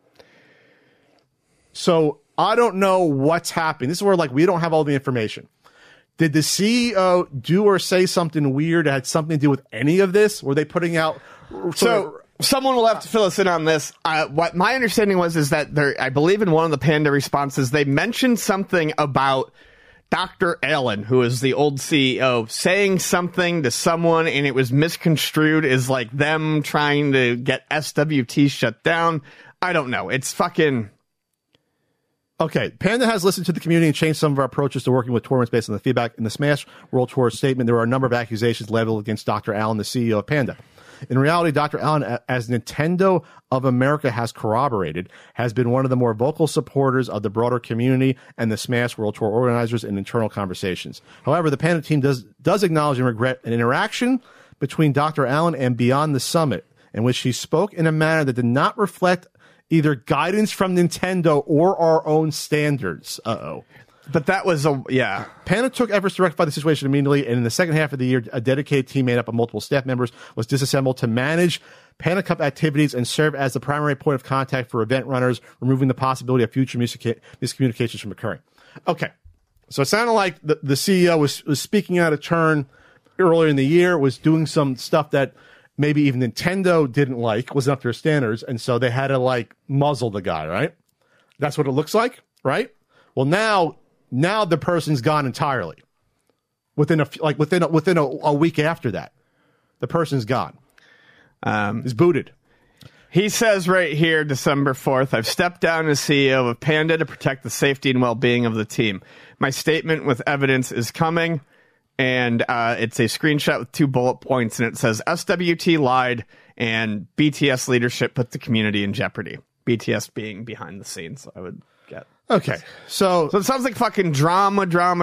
So I don't know what's happening. This is where, like, we don't have all the information. Did the CEO do or say something weird that had something to do with any of this? Were they putting out? So someone will have to fill us in on this. What my understanding is that I believe in one of the Panda responses, they mentioned something about Dr. Allen, who is the old CEO, saying something to someone, and it was misconstrued as like them trying to get SWT shut down. I don't know. It's fucking... Okay, Panda has listened to the community and changed some of our approaches to working with tournaments based on the feedback. In the Smash World Tour statement, there are a number of accusations leveled against Dr. Allen, the CEO of Panda. In reality, Dr. Allen, as Nintendo of America has corroborated, has been one of the more vocal supporters of the broader community and the Smash World Tour organizers in internal conversations. However, the Panda team does acknowledge and regret an interaction between Dr. Allen and Beyond the Summit, in which he spoke in a manner that did not reflect either guidance from Nintendo or our own standards. But that was Panda took efforts to rectify the situation immediately, and in the second half of the year, a dedicated team made up of multiple staff members was disassembled to manage Panda Cup activities and serve as the primary point of contact for event runners, removing the possibility of future miscommunications from occurring. Okay, so it sounded like the CEO was speaking out of turn earlier in the year, was doing some stuff that maybe even Nintendo didn't like, wasn't up to their standards, and so they had to, like, muzzle the guy, right? That's what it looks like, right? Well, now the person's gone entirely. Within a week after that, the person's gone. He's booted. He says right here, December 4th, I've stepped down as CEO of Panda to protect the safety and well-being of the team. My statement with evidence is coming, and it's a screenshot with 2 bullet points, and it says SWT lied and BTS leadership put the community in jeopardy. BTS being behind the scenes, I would get. Okay, so it sounds like fucking drama.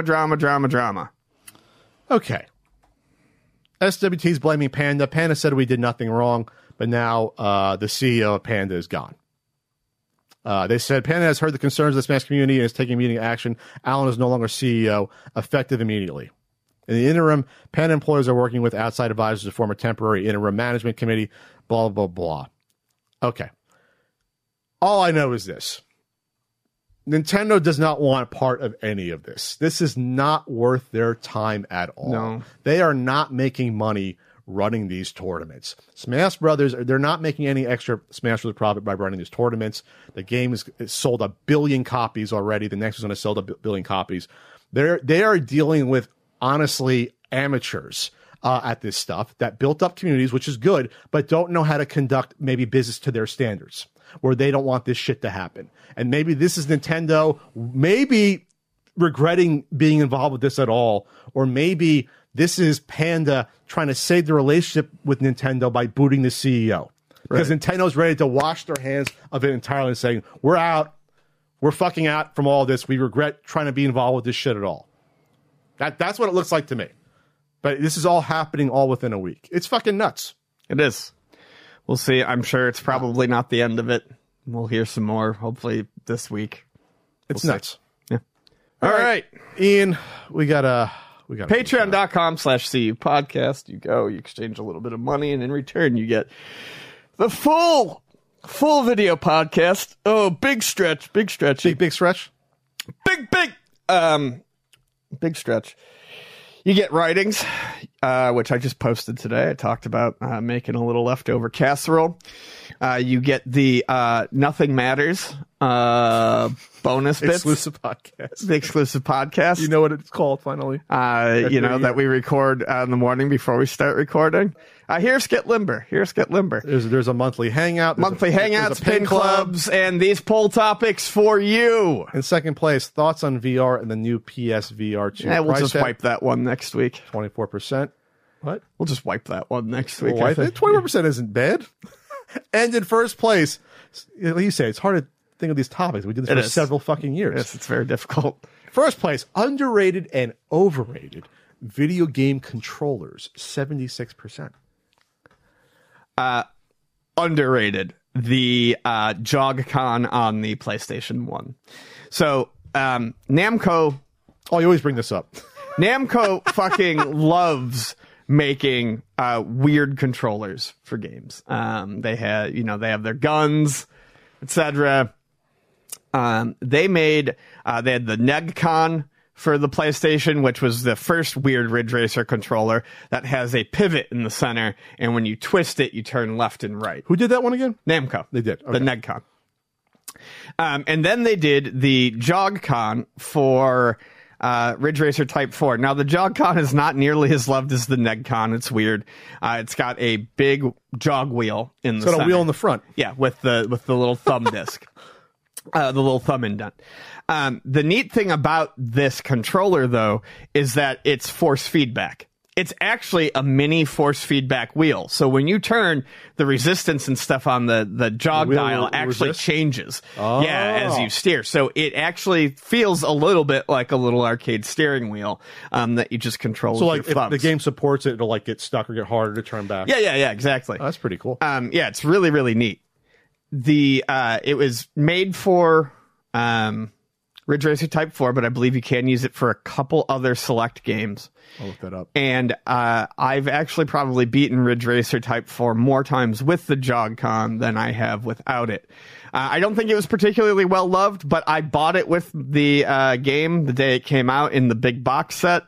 Okay. SWT's blaming Panda. Panda said we did nothing wrong, but now the CEO of Panda is gone. They said Panda has heard the concerns of the Smash community and is taking immediate action. Allen is no longer CEO, effective immediately. In the interim, Panda employees are working with outside advisors to form a temporary interim management committee, blah, blah, blah. Okay. All I know is this. Nintendo does not want part of any of this. This is not worth their time at all. No. They are not making money running these tournaments. Smash Brothers, they're not making any extra Smash Brothers profit by running these tournaments. The game is sold 1 billion copies already. The next is going to sell 1 billion copies. They are dealing with, honestly, amateurs at this stuff that built up communities, which is good, but don't know how to conduct maybe business to their standards, where they don't want this shit to happen. And maybe this is Nintendo maybe regretting being involved with this at all, or maybe this is Panda trying to save the relationship with Nintendo by booting the CEO. because Nintendo's ready to wash their hands of it entirely and saying, we're out. We're fucking out from all this. We regret trying to be involved with this shit at all. That's what it looks like to me. But this is all happening all within a week. It's fucking nuts. It is. We'll see. I'm sure it's probably not the end of it. We'll hear some more, hopefully, this week. It's nuts. Yeah. All right. Ian, we got Patreon.com/CU podcast. You go, you exchange a little bit of money, and in return, you get the full video podcast. Oh, big stretch. Big stretch. Big stretch. You get writings, which I just posted today. I talked about making a little leftover casserole. You get the Nothing Matters bonus bits. Exclusive podcast. The exclusive podcast. You know what it's called, finally. That we record in the morning before we start recording. Here's Get Limber. There's a monthly hangout. Hangouts, pin clubs, and these poll topics for you. In second place, thoughts on VR and the new PSVR 2. Yeah, we'll just wipe that one next week. 24%. What? We'll just wipe that one next week. 24% isn't bad. And in first place, like you say, it's hard to think of these topics. We did this for several fucking years. Yes, it's very difficult. First place, underrated and overrated video game controllers, 76%. Underrated. The JogCon on the PlayStation 1. So, Namco... Oh, you always bring this up. Namco fucking loves making weird controllers for games. They have their guns, etc. They had the NegCon for the PlayStation, which was the first weird Ridge Racer controller that has a pivot in the center, and when you twist it, you turn left and right. Who did that one again? Namco. They did. Okay. The NegCon. And then they did the JogCon for Ridge Racer Type 4. Now, the JogCon is not nearly as loved as the NegCon. It's weird. It's got a big jog wheel in the center. It's got a wheel in the front. Yeah, with the little thumb disc. The little thumb indent. The neat thing about this controller, though, is that it's force feedback. It's actually a mini force feedback wheel. So when you turn, the resistance and stuff on the jog dial actually changes. Oh. Yeah, as you steer. So it actually feels a little bit like a little arcade steering wheel that you just control with your thumbs. So if the game supports it, it'll like get stuck or get harder to turn back. Yeah, exactly. Oh, that's pretty cool. Yeah, it's really, really neat. It was made for Ridge Racer Type 4, but I believe you can use it for a couple other select games. I'll look that up. And I've actually probably beaten Ridge Racer Type 4 more times with the JogCon than I have without it. I don't think it was particularly well loved, but I bought it with the game the day it came out in the big box set.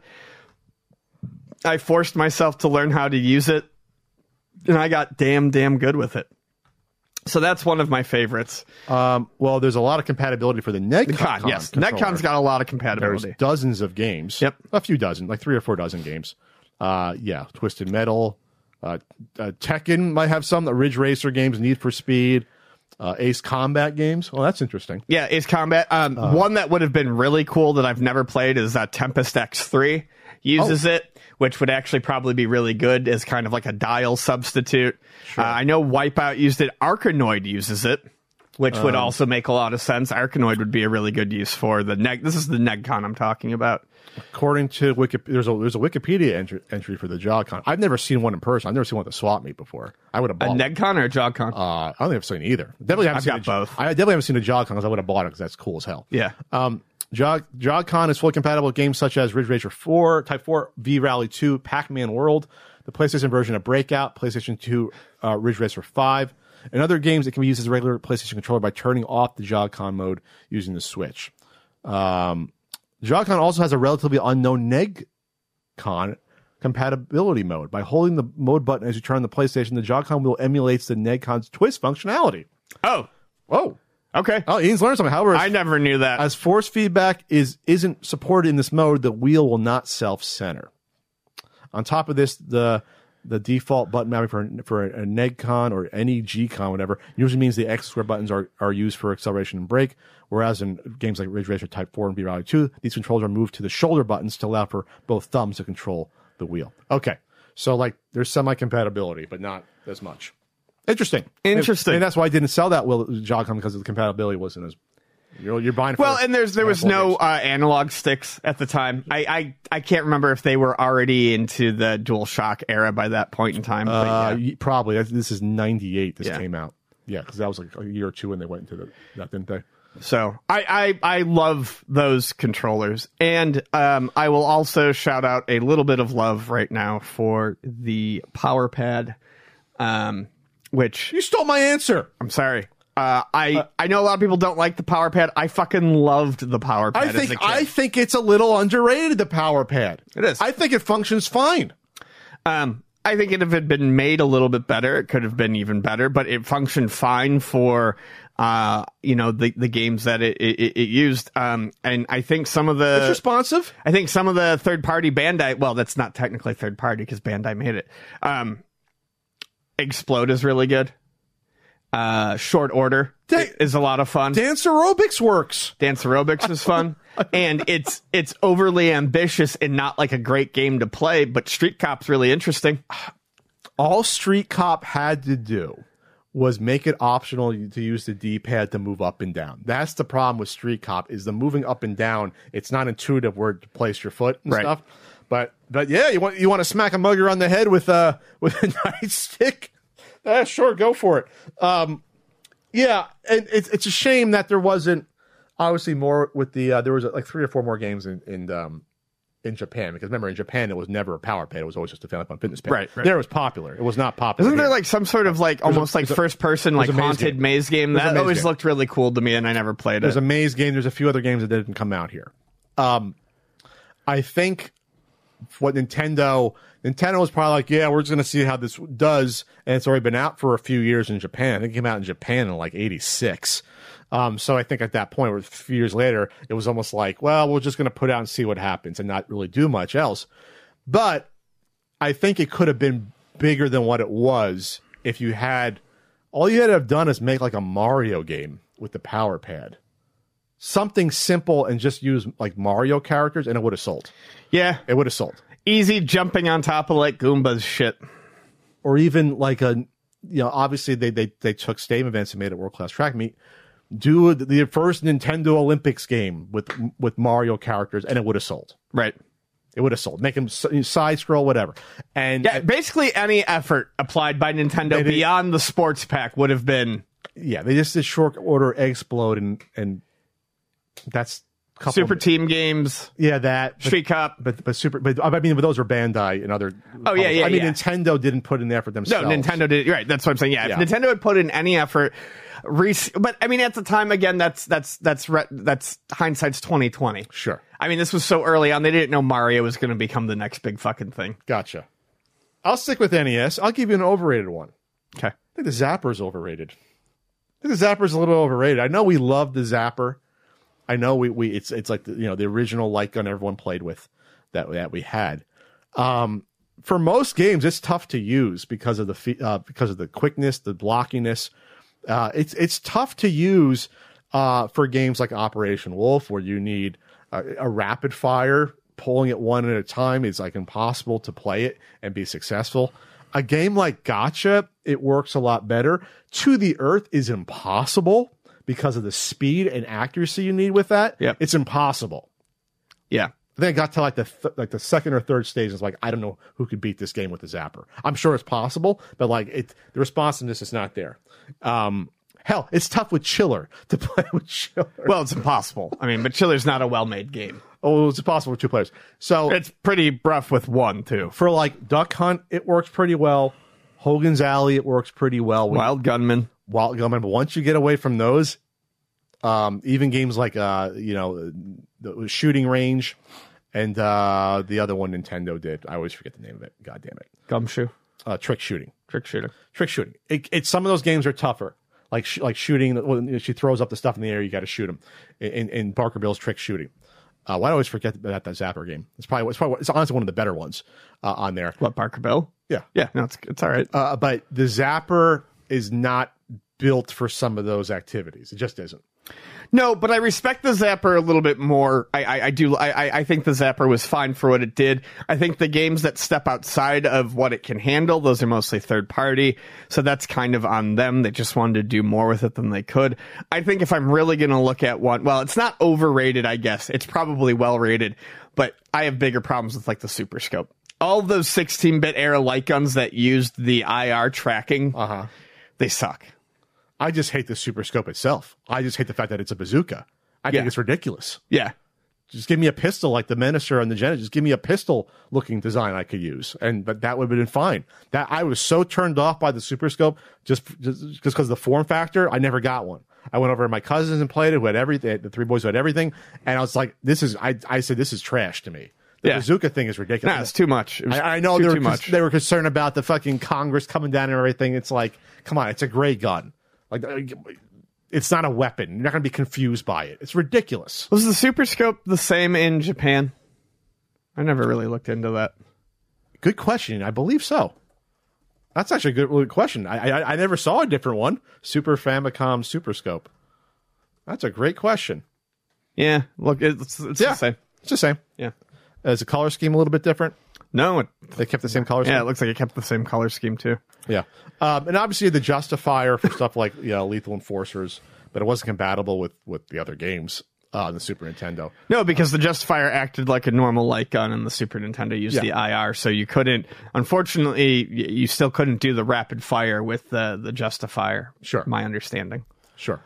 I forced myself to learn how to use it, and I got damn good with it. So that's one of my favorites. Well, there's a lot of compatibility for the NegCon. Yes, NegCon's got a lot of compatibility. There's dozens of games. Yep. A few dozen, like 3 or 4 dozen games. Twisted Metal. Tekken might have some. The Ridge Racer games, Need for Speed. Ace Combat games. Well, that's interesting. Yeah, Ace Combat. One that would have been really cool that I've never played is Tempest X3 uses it, which would actually probably be really good as kind of like a dial substitute. Sure. I know Wipeout used it. Arkanoid uses it, which would also make a lot of sense. Arkanoid would be a really good use for the Neg. This is the NegCon I'm talking about. According to Wikipedia, there's a Wikipedia entry for the JogCon. I've never seen one in person. I've never seen one at the swap meet before. I would have bought a NegCon or a JogCon. I don't think I've seen either. Definitely haven't I've got both. I definitely haven't seen a JogCon because I would have bought it because that's cool as hell. Yeah. JogCon is fully compatible with games such as Ridge Racer 4, Type 4, V-Rally 2, Pac-Man World, the PlayStation version of Breakout, PlayStation 2, Ridge Racer 5, and other games that can be used as a regular PlayStation controller by turning off the JogCon mode using the Switch. JogCon also has a relatively unknown NegCon compatibility mode. By holding the mode button as you turn on the PlayStation, the JogCon wheel emulates the NegCon's twist functionality. Oh. Okay. Oh, Ian's learned something. However, I never knew that. As force feedback isn't supported in this mode, the wheel will not self-center. On top of this, the default button mapping for a NegCon or any G-Con, whatever, usually means the X square buttons are used for acceleration and brake, whereas in games like Ridge Racer Type 4 and V-Rally 2, these controls are moved to the shoulder buttons to allow for both thumbs to control the wheel. Okay, so like there's semi-compatibility, but not as much. Interesting. Interesting. And that's why I didn't sell that Joy-Con, because the compatibility wasn't as. You're buying. Well, and there was no analog sticks at the time. I can't remember if they were already into the DualShock era by that point in time. But yeah. Probably. This is 98. This came out. Yeah, because that was like a year or two when they went into that, didn't they? So I love those controllers, and I will also shout out a little bit of love right now for the Power Pad, which you stole my answer. I'm sorry. I know a lot of people don't like the Power Pad. I fucking loved the Power Pad. I think it's a little underrated. The Power Pad. It is. I think it functions fine. I think if it had been made a little bit better, it could have been even better. But it functioned fine for the games that it used. And I think some of the it's responsive. I think some of the third party Bandai. Well, that's not technically third party because Bandai made it. Explode is really good. Short Order is a lot of fun. Dance Aerobics works. Dance Aerobics is fun. And it's overly ambitious and not like a great game to play, but Street Cop's really interesting. All Street Cop had to do was make it optional to use the D-pad to move up and down. That's the problem with Street Cop, is the moving up and down. It's not intuitive where to place your foot and stuff. But yeah, you want to smack a mugger on the head with a nightstick? Sure, go for it. Yeah, and it's a shame that there wasn't obviously more with the there was like 3 or 4 more games in Japan, because remember, in Japan it was never a Power Pad, it was always just a Family Fun Fitness pad. Right. There it was popular. It was not popular. Isn't there like some sort of like almost like first person like haunted maze game that always looked really cool to me, and I never played it. There's a maze game. There's a few other games that didn't come out here. I think what Nintendo was probably like, yeah, we're just going to see how this does, and it's already been out for a few years in Japan. I think it came out in Japan in like 86. So I think at that point, or a few years later, it was almost like, well, we're just going to put out and see what happens and not really do much else. But I think it could have been bigger than what it was if you had, all you had to have done is make like a Mario game with the Power Pad. Something simple, and just use like Mario characters, and it would have sold. Yeah. It would have sold. Easy jumping on top of like Goombas shit. Or even like obviously they took Stadium Events and made it world-class track meet. Do the first Nintendo Olympics game with Mario characters, and it would have sold. Right. It would have sold. Make them side scroll, whatever. And yeah, basically any effort applied by Nintendo beyond the sports pack would have been. Yeah, they just did Short Order, Explode, and that's Super Team Games. Yeah, that Street Cop. But I mean, those are Bandai and other. Oh yeah. I mean, Nintendo didn't put in the effort themselves. No, Nintendo did. Right, that's what I'm saying. Yeah, if Nintendo had put in any effort, but I mean, at the time, again, that's hindsight's 2020. Sure. I mean, this was so early on; they didn't know Mario was going to become the next big fucking thing. Gotcha. I'll stick with NES. I'll give you an overrated one. Okay. I think the Zapper's overrated. I think the Zapper's a little overrated. I know we love the Zapper. I know it's like the original light gun everyone played with that we had. For most games, it's tough to use because of the quickness, the blockiness. It's tough to use for games like Operation Wolf, where you need a rapid fire. Pulling it one at a time is like impossible to play it and be successful. A game like Gotcha, it works a lot better. To the Earth is impossible because of the speed and accuracy you need with that. Yep. It's impossible. Yeah. I think I got to like the second or third stage. It's like, I don't know who could beat this game with the Zapper. I'm sure it's possible, but like the responsiveness is not there. Hell, it's tough with Chiller to play with Chiller. Well, it's impossible. I mean, but Chiller's not a well-made game. Oh, it's impossible with 2 players. So it's pretty rough with 1 too. For like Duck Hunt, it works pretty well. Hogan's Alley, it works pretty well. Wild Gunman. But once you get away from those, even games like the Shooting Range and the other one Nintendo did, I always forget the name of it. God damn it. Gumshoe. Trick Shooting. Trick Shooting. It's some of those games are tougher. Like shooting, when she throws up the stuff in the air, you got to shoot them. In Barker Bill's Trick Shooting. Why do I always forget that Zapper game? It's honestly one of the better ones on there. What, Barker Bill? Yeah. No, it's all right. But the Zapper is not built for some of those activities. It just isn't. No, but I respect the Zapper a little bit more. I do. I think the Zapper was fine for what it did. I think the games that step outside of what it can handle, those are mostly third party. So that's kind of on them. They just wanted to do more with it than they could. I think if I'm really going to look at one, well, it's not overrated, I guess. It's probably well rated, but I have bigger problems with like the Super Scope. All those 16-bit era light guns that used the IR tracking, they suck. I just hate the Super Scope itself. I just hate the fact that it's a bazooka. I think it's ridiculous. Yeah. Just give me a pistol like the Menacer and the Genesis. Just give me a pistol-looking design I could use, but that would have been fine. That I was so turned off by the Super Scope just because of the form factor. I never got one. I went over to my cousins and played it. Who had everything? The three boys who had everything, and I was like, "This is." I said, "This is trash to me." The bazooka thing is ridiculous. No, it's too much. I know too much. They were concerned about the fucking Congress coming down and everything. It's like, come on, it's a gray gun. Like, it's not a weapon. You're not going to be confused by it. It's ridiculous. Was the Super Scope the same in Japan? I never really looked into that. Good question. I believe so. That's actually a good question. I never saw a different one. Super Famicom Super Scope. That's a great question. Yeah, look, it's the same. It's the same. Yeah. Is the color scheme a little bit different? No. They kept the same color scheme? Yeah, it looks like it kept the same color scheme, too. Yeah. And obviously the Justifier for stuff like Lethal Enforcers, but it wasn't compatible with the other games on the Super Nintendo. No, because the Justifier acted like a normal light gun and the Super Nintendo used the IR, so you couldn't, unfortunately, you still couldn't do the rapid fire with the Justifier. Sure. My understanding. Sure.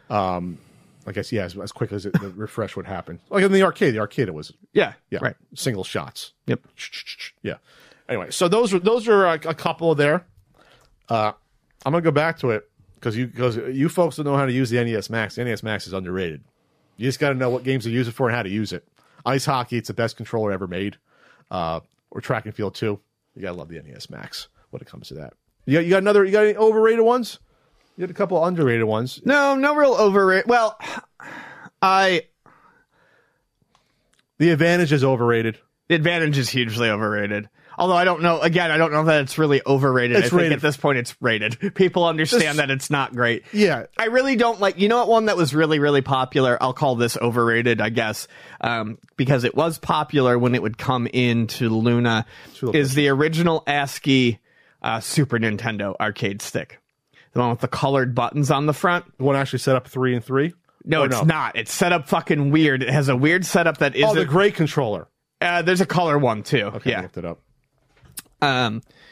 I guess, as quick as the refresh would happen. Like in the arcade it was. Yeah. Right. Single shots. Yep. Yeah. Anyway, so those are a couple there. I'm going to go back to it because you folks don't know how to use the NES Max. The NES Max is underrated. You just got to know what games to use it for and how to use it. Ice hockey, it's the best controller ever made. Or track and field too. You got to love the NES Max when it comes to that. You got any overrated ones? You had a couple of underrated ones. No real overrated. Well, The Advantage is overrated. The Advantage is hugely overrated. Although I don't know that it's really overrated. I think at this point it's rated. People understand that it's not great. Yeah. I really don't like, you know what one that was really, really popular? I'll call this overrated, I guess, because it was popular when it would come into Luna, is the original ASCII Super Nintendo arcade stick. The one with the colored buttons on the front. The one actually set up 3 and 3? No, it's not. It's set up fucking weird. It has a weird setup that isn't. Oh, the gray controller. There's a color one, too. Okay, yeah. I looked it up. I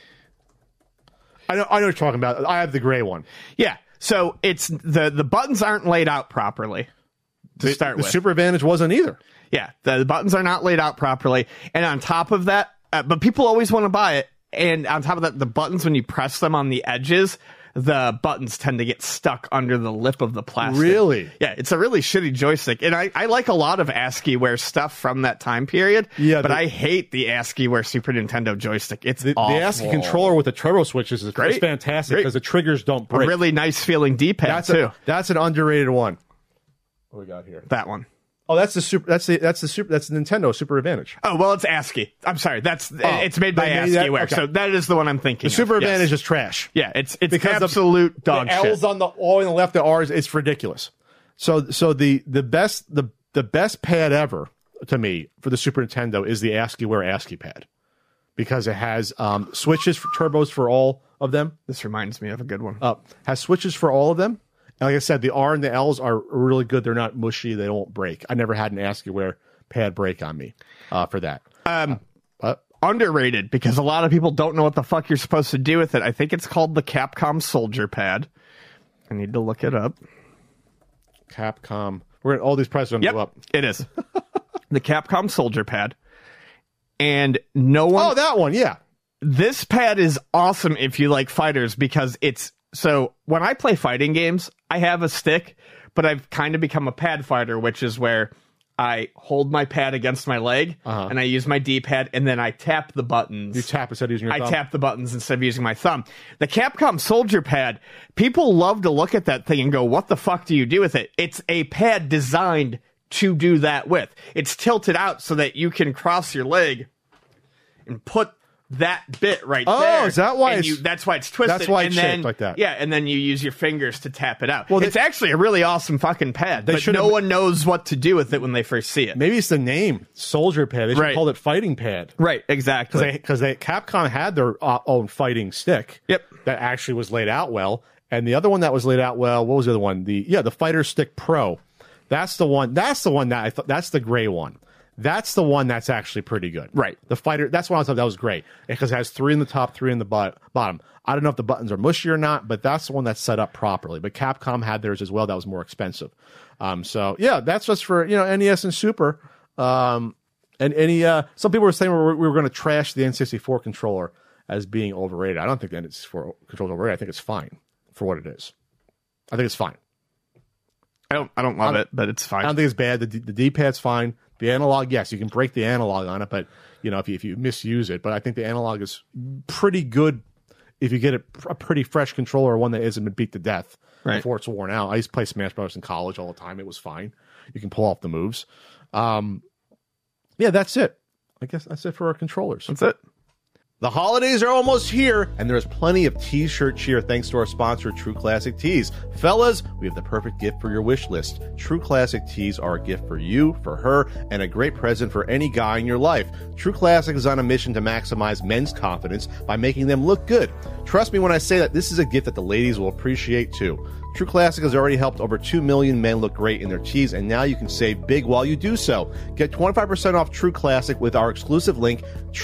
know what you're talking about. I have the gray one. Yeah. So it's the buttons aren't laid out properly to start with. The Super Advantage wasn't either. Yeah. The buttons are not laid out properly. And on top of that, but people always want to buy it. And on top of that, the buttons, when you press them on the edges, the buttons tend to get stuck under the lip of the plastic. Really? Yeah, it's a really shitty joystick. And I like a lot of ASCII-ware stuff from that time period, but I hate the ASCII-ware Super Nintendo joystick. It's awful. The ASCII controller with the turbo switches is great. It's fantastic because the triggers don't break. A really nice feeling D-pad, too. That's an underrated one. What we got here? That one. Oh, that's the Nintendo Super Advantage. Oh, well, it's ASCII. I'm sorry. It's made by ASCII-ware, so that is the one I'm thinking. The Super Advantage is trash. Yeah, it's because absolute dog shit. The L's on the left, the R's, it's ridiculous. So the best pad ever to me for the Super Nintendo is the ASCII-ware ASCII pad because it has switches for turbos for all of them. This reminds me of a good one. Has switches for all of them. And like I said, the R and the L's are really good. They're not mushy. They don't break. I never had an ASCII-ware pad break on me for that. Underrated because a lot of people don't know what the fuck you're supposed to do with it. I think it's called the Capcom Soldier Pad. I need to look it up. Capcom. All these prices are going to go up. It is. The Capcom Soldier Pad. And no one... Oh, that one, yeah. This pad is awesome if you like fighters because it's... So when I play fighting games, I have a stick, but I've kind of become a pad fighter, which is where I hold my pad against my leg and I use my D-pad and then I tap the buttons. You tap instead of using your thumb? I tap the buttons instead of using my thumb. The Capcom Soldier Pad, people love to look at that thing and go, what the fuck do you do with it? It's a pad designed to do that with. It's tilted out so that you can cross your leg and put that bit right Oh, there. is that why and it's- that's why it's twisted. that's why it's and then, shaped like that. Yeah, and then you use your fingers to tap it out. Well, it's actually a really awesome fucking pad, but should've- no one knows what to do with it when they first see it. Maybe it's the name, Soldier Pad. They should Right. have called it Fighting Pad. Right, exactly. Because Capcom had their own fighting stick. Yep. That actually was laid out well, and the other one that was laid out well. What was the other one? The Fighter Stick Pro. That's the one. That's the one that I thought. That's the gray one. That's the one that's actually pretty good. Right. The fighter. That's what I thought that was great because it has 3 in the top, 3 in the bottom. I don't know if the buttons are mushy or not, but that's the one that's set up properly. But Capcom had theirs as well. That was more expensive. So yeah, that's just for NES and Super. And any some people were saying we were going to trash the N64 controller as being overrated. I don't think the N64 controller is overrated. I think it's fine for what it is. I think it's fine. I don't love it, but it's fine. I don't think it's bad. The D-pad's fine. The analog, yes, you can break the analog on it, but if you misuse it. But I think the analog is pretty good if you get a pretty fresh controller, one that isn't been beat to death before it's worn out. I used to play Smash Bros. In college all the time. It was fine. You can pull off the moves. Yeah, that's it. I guess that's it for our controllers. That's it. The holidays are almost here, and there's plenty of t-shirt cheer thanks to our sponsor, True Classic Tees. Fellas, we have the perfect gift for your wish list. True Classic Tees are a gift for you, for her, and a great present for any guy in your life. True Classic is on a mission to maximize men's confidence by making them look good. Trust me when I say that this is a gift that the ladies will appreciate too. True Classic has already helped over 2 million men look great in their tees, and now you can save big while you do so. Get 25% off True Classic with our exclusive link,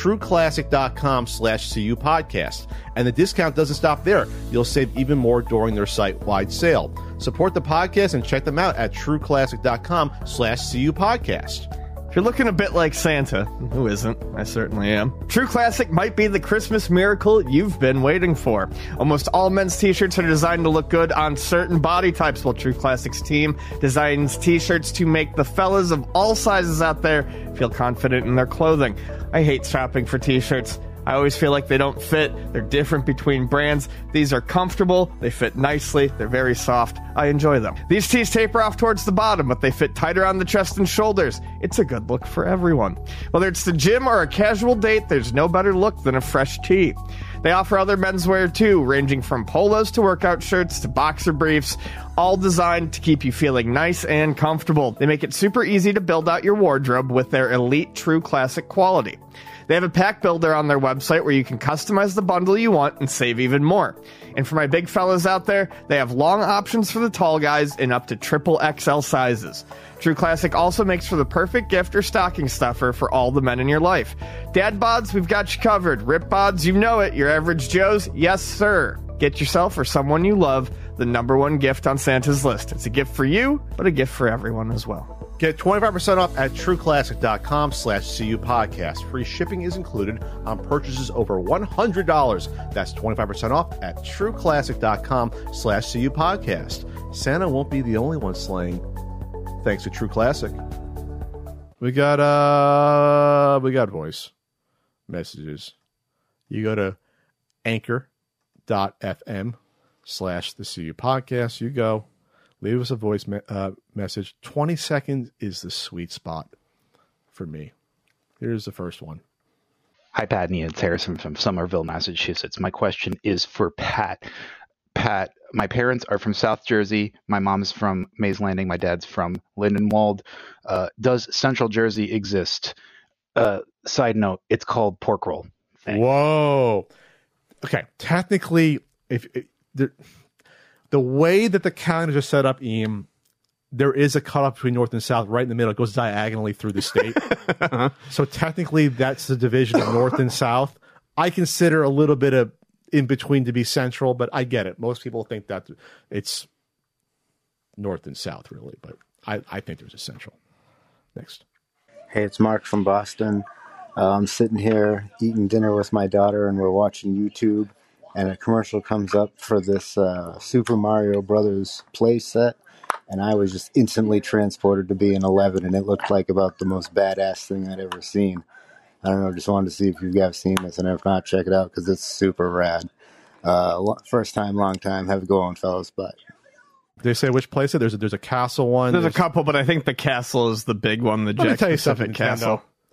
trueclassic.com/CU podcast. And the discount doesn't stop there. You'll save even more during their site-wide sale. Support the podcast and check them out at trueclassic.com/CU podcast. If you're looking a bit like Santa, who isn't? I certainly am. True Classic might be the Christmas miracle you've been waiting for. Almost all men's t-shirts are designed to look good on certain body types, while True Classic's team designs t-shirts to make the fellas of all sizes out there feel confident in their clothing. I hate shopping for t-shirts. I always feel like they don't fit. They're different between brands. These are comfortable. They fit nicely. They're very soft. I enjoy them. These tees taper off towards the bottom, but they fit tighter on the chest and shoulders. It's a good look for everyone. Whether it's the gym or a casual date, there's no better look than a fresh tee. They offer other menswear too, ranging from polos to workout shirts to boxer briefs, all designed to keep you feeling nice and comfortable. They make it super easy to build out your wardrobe with their elite True Classic quality. They have a pack builder on their website where you can customize the bundle you want and save even more. And for my big fellas out there, they have long options for the tall guys in up to triple XL sizes. True Classic also makes for the perfect gift or stocking stuffer for all the men in your life. Dad bods, we've got you covered. Rip bods, you know it. Your average Joes, yes sir. Get yourself or someone you love the #1 gift on Santa's list. It's a gift for you, but a gift for everyone as well. Get 25% off at trueclassic.com/CU podcast. Free shipping is included on purchases over $100. That's 25% off at trueclassic.com/CU podcast. Santa won't be the only one slaying, thanks to True Classic. We got voice messages. You go to anchor.fm/the CU podcast. You go. Leave us a voice message. 20 seconds is the sweet spot for me. Here's the first one. Hi, Pat and Ian. It's Harrison from Somerville, Massachusetts. My question is for Pat. Pat, my parents are from South Jersey. My mom's from Mays Landing. My dad's from Lindenwold. Does Central Jersey exist? Side note, it's called pork roll. Thanks. Whoa. Okay. Technically, the way that the calendars are set up, Ian, there is a cutoff between North and South right in the middle. It goes diagonally through the state. So technically, that's the division of North and South. I consider a little bit of in between to be Central, but I get it. Most people think that it's North and South, really. But I think there's a Central. Next. Hey, it's Mark from Boston. I'm sitting here eating dinner with my daughter, and we're watching YouTube. And a commercial comes up for this Super Mario Brothers play set, and I was just instantly transported to being 11, and it looked like about the most badass thing I'd ever seen. I don't know, just wanted to see if you guys seen this, and if not, check it out, because it's super rad. First time, long time. Have a go on, fellas. Bye. They say which place it? There's a castle one. There's a couple, but I think the castle is the big one, the Jack Pacific Castle.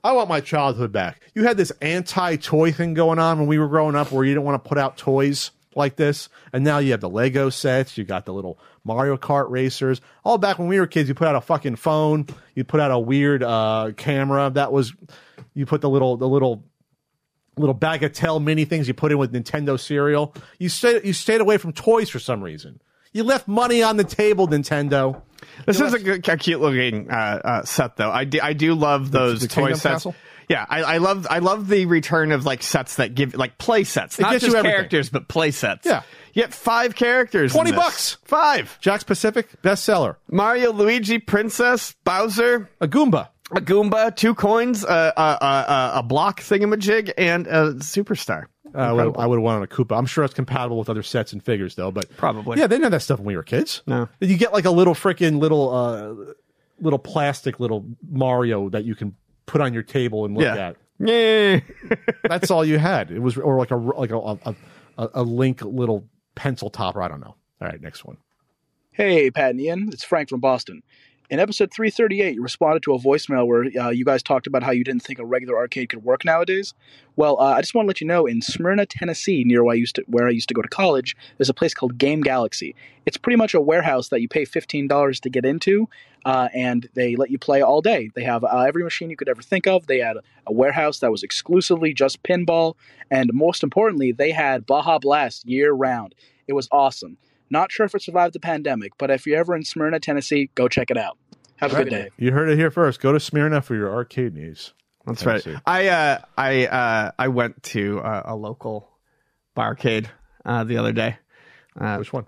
I want my childhood back. You had this anti-toy thing going on when we were growing up where you didn't want to put out toys like this. And now you have the Lego sets. You got the little Mario Kart racers. All back when we were kids, you put out a fucking phone. You put out a weird camera. You put the little Bagatelle mini things you put in with Nintendo cereal. You stayed away from toys for some reason. You left money on the table, Nintendo. This is a cute looking set, though. I do love those the toy Kingdom sets. Castle? Yeah, I love the return of like sets that give like play sets, not gets you just everything. characters, but play sets. Yeah. You get 5 characters. in this. $20. 5. Jack's Pacific bestseller. Mario, Luigi, Princess, Bowser, A Goomba. a Goomba, 2 coins, a block thingamajig, and a superstar. I would have wanted a Koopa. I'm sure it's compatible with other sets and figures, though. But Probably. yeah, they didn't have that stuff when we were kids. No. You get like a little freaking little plastic little Mario that you can put on your table and look at. Yeah. That's all you had. It was or like a Link little pencil topper. I don't know. All right, next one. Hey, Pat and Ian, it's Frank from Boston. In episode 338, you responded to a voicemail where you guys talked about how you didn't think a regular arcade could work nowadays. Well, I just want to let you know, in Smyrna, Tennessee, near where I used to go to college, there's a place called Game Galaxy. It's pretty much a warehouse that you pay $15 to get into, and they let you play all day. They have every machine you could ever think of. They had a warehouse that was exclusively just pinball, and most importantly, they had Baja Blast year-round. It was awesome. Not sure if it survived the pandemic, but if you're ever in Smyrna, Tennessee, go check it out. Have a good day. You heard it here first. Go to Smyrna for your arcade needs. That's Tennessee. right. I went to a local barcade the other day. Which one?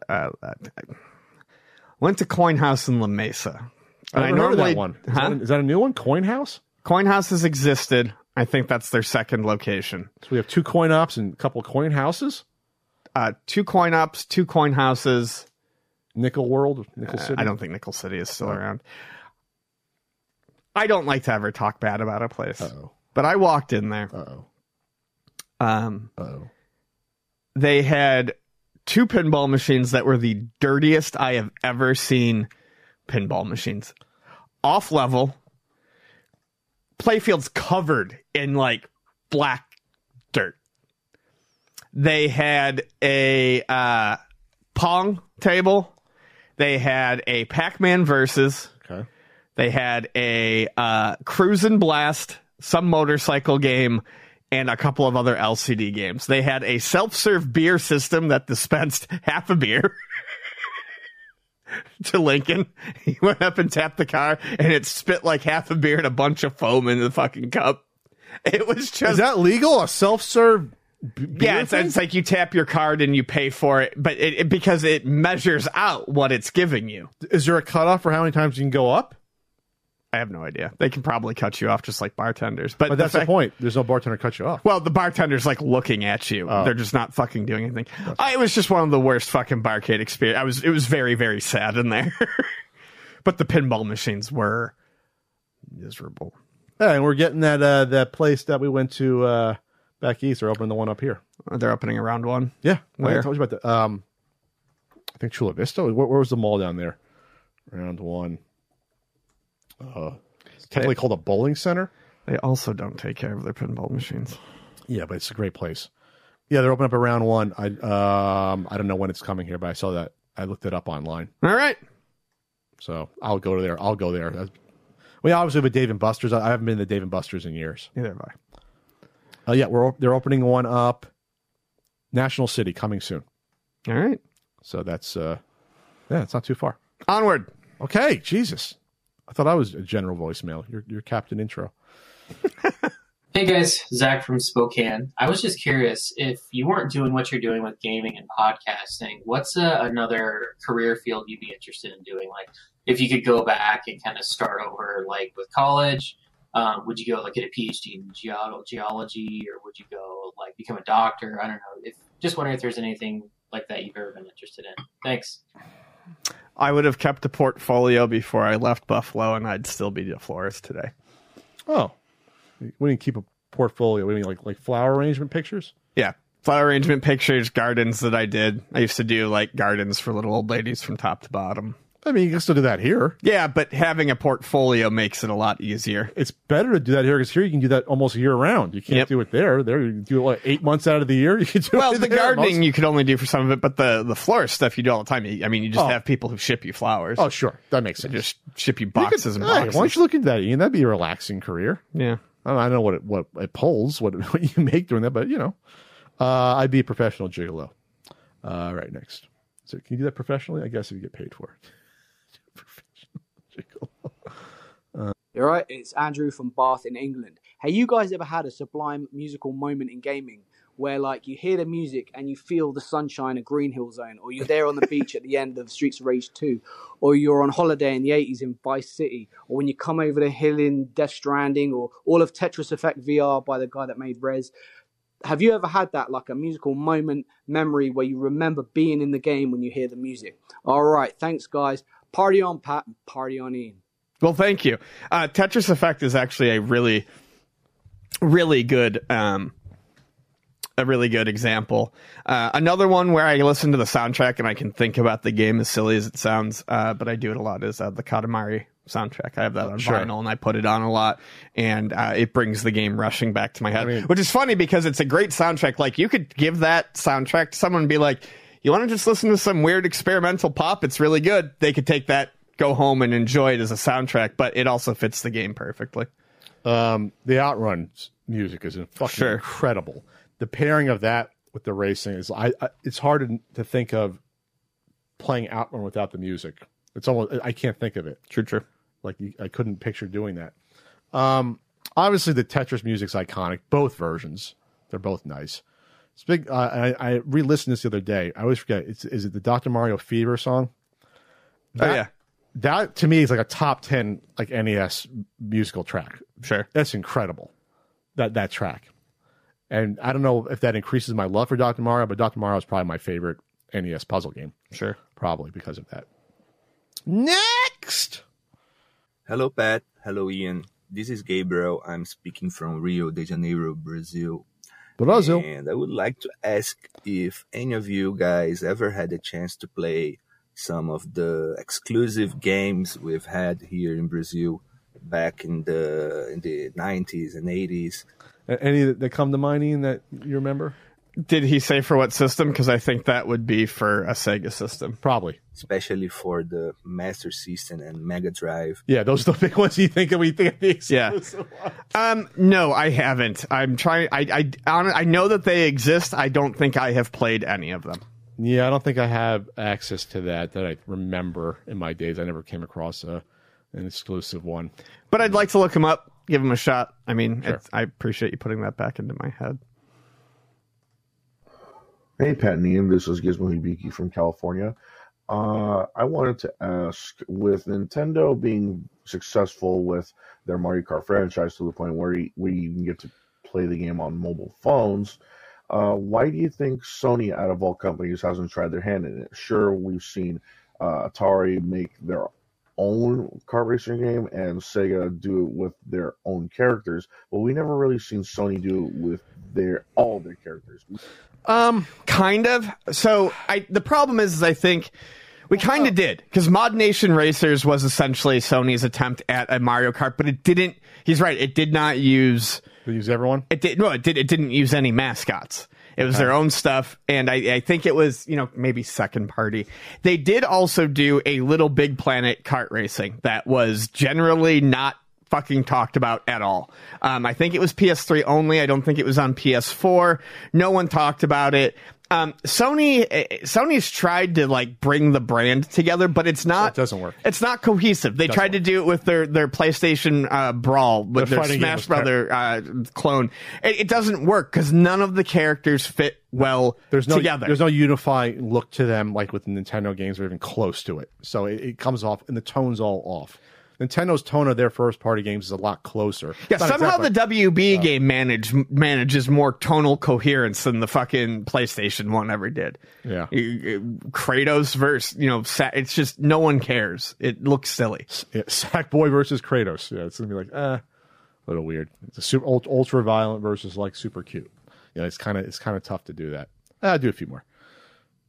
Went to Coin House in La Mesa. I And never heard of that one. Huh? Is that a new one? Coin House? Coin House has existed. I think that's their second location. So we have 2 coin ops and a couple coin houses. 2 coin ops, 2 coin houses. Nickel World, Nickel City. I don't think Nickel City is still around. I don't like to ever talk bad about a place. Uh-oh. But I walked in there. Uh-oh. They had 2 pinball machines that were the dirtiest I have ever seen pinball machines. Off level. Playfield's covered in like black dirt. They had a Pong table. They had a Pac-Man Versus. Okay. They had a Cruisin' Blast, some motorcycle game, and a couple of other LCD games. They had a self-serve beer system that dispensed half a beer to Lincoln. He went up and tapped the car, and it spit like half a beer and a bunch of foam into the fucking cup. It was just... Is that legal? A self-serve Yeah, it's like you tap your card and you pay for it, but because it measures out what it's giving you. Is there a cutoff for how many times you can go up? I have no idea. They can probably cut you off just like bartenders. But that's the point. There's no bartender cut you off. Well, the bartender's like looking at you. They're just not fucking doing anything. It was just one of the worst fucking barcade experience. It was very, very sad in there. But the pinball machines were miserable. Yeah, and we're getting that place that we went to back east. They're opening the one up here. They're opening around one. Yeah. Where? I told you about that. I think Chula Vista. Where was the mall down there? Round one. It's technically called a bowling center. They also don't take care of their pinball machines. Yeah, but it's a great place. Yeah, they're opening up around one. I don't know when it's coming here, but I saw that. I looked it up online. All right. So I'll go there. We obviously have a Dave & Buster's. I haven't been to Dave & Buster's in years. Neither have I. Yeah, they're opening one up. National City coming soon. All right. So that's it's not too far. Onward. Okay, Jesus. I thought I was a general voicemail. You're Captain Intro. Hey guys, Zach from Spokane. I was just curious, if you weren't doing what you're doing with gaming and podcasting, what's another career field you'd be interested in doing? Like, if you could go back and kind of start over, like with college, would you go like get a PhD in geology, or would you go like become a doctor? I don't know. Just wondering if there's anything like that you've ever been interested in. Thanks. I would have kept a portfolio before I left Buffalo, and I'd still be a florist today. Oh, we didn't keep a portfolio. What do you mean, like flower arrangement pictures? Yeah, flower arrangement pictures, gardens that I did. I used to do like gardens for little old ladies from top to bottom. I mean, you can still do that here. Yeah, but having a portfolio makes it a lot easier. It's better to do that here because here you can do that almost year round. You can't do it there. There you do it 8 months out of the year. You can do Well, it the there gardening most. you could only do for some of it, but the florist stuff you do all the time. I mean, you just have people who ship you flowers. Oh, sure, that makes They sense. just ship you boxes and Hey, boxes. why don't you look into that, Ian? That'd be a relaxing career. Yeah. I don't know what it pulls, what you make doing that, but I'd be a professional gigolo. Right, next. So can you do that professionally? I guess if you get paid for it. Professional gigolo. All right, it's Andrew from Bath in England. Have you guys ever had a sublime musical moment in gaming where, like, you hear the music and you feel the sunshine of Green Hill Zone, or you're there on the beach at the end of Streets of Rage 2, or you're on holiday in the 80s in Vice City, or when you come over the hill in Death Stranding, or all of Tetris Effect VR by the guy that made Rez? Have you ever had that, like a musical moment memory where you remember being in the game when you hear the music? All right, thanks, guys. Party on, Pat, and party on, Ian. Well, thank you. Tetris Effect is actually a really, really good, example. Another one where I listen to the soundtrack and I can think about the game, as silly as it sounds, but I do it a lot, is the Katamari soundtrack. I have that on vinyl and I put it on a lot, and it brings the game rushing back to my head, which is funny because it's a great soundtrack. Like, you could give that soundtrack to someone and be like, you want to just listen to some weird experimental pop? It's really good. They could take that, go home and enjoy it as a soundtrack, but it also fits the game perfectly. The Outrun music is fucking incredible. The pairing of that with the racing is, it's hard to think of playing Outrun without the music. It's almost, I can't think of it. True. Like, I couldn't picture doing that. Obviously, the Tetris music's iconic. Both versions, they're both nice. It's big. I re-listened this the other day. I always forget. Is it the Dr. Mario Fever song? That to me is like a top 10 like NES musical track. Sure, that's incredible. That track, and I don't know if that increases my love for Dr. Mario, but Dr. Mario is probably my favorite NES puzzle game. Sure, probably because of that. Next. Hello, Pat. Hello, Ian. This is Gabriel. I'm speaking from Rio de Janeiro, Brazil. And I would like to ask if any of you guys ever had a chance to play some of the exclusive games we've had here in Brazil back in the 90s and 80s. Any that come to mind, Ian, that you remember? Did he say for what system? Because I think that would be for a Sega system. Probably. Especially for the Master System and Mega Drive. Yeah, those are the big ones you think of when you think of the exclusive ones. No, I haven't. I'm trying. I know that they exist. I don't think I have played any of them. Yeah, I don't think I have access to that I remember in my days. I never came across an exclusive one. But I'd like to look them up, give them a shot. I mean, sure. I appreciate you putting that back into my head. Hey, Pat and Ian, this is Gizmo Hibiki from California. I wanted to ask, with Nintendo being successful with their Mario Kart franchise to the point where you can get to play the game on mobile phones, why do you think Sony, out of all companies, hasn't tried their hand in it? Sure, we've seen Atari make their own kart racing game and Sega do it with their own characters, but we never really seen Sony do it with all their characters. Kind of. So the problem is I think we kind of did, because Mod Nation Racers was essentially Sony's attempt at a Mario Kart, but it didn't. He's right. It did not use. Did it use everyone? It did. No, it did. It didn't use any mascots. It was their own stuff, and I think it was, maybe second party. They did also do a Little Big Planet kart racing that was generally not fucking talked about at all. I think it was PS3 only. I don't think it was on PS4. No one talked about it. Sony's tried to bring the brand together, but it doesn't work. It's not cohesive. They tried to do it with their PlayStation Brawl, with their Smash Brother clone. It doesn't work because none of the characters fit well together. There's no unifying look to them like with Nintendo games or even close to it. So it comes off, and the tone's all off. Nintendo's tone of their first-party games is a lot closer. Yeah, somehow the WB game manages more tonal coherence than the fucking PlayStation one ever did. Yeah. Kratos versus, it's just, no one cares. It looks silly. Yeah, Sackboy versus Kratos. Yeah, it's going to be a little weird. It's a super ultra-violent versus, super cute. Yeah, it's kind of tough to do that. I'll do a few more.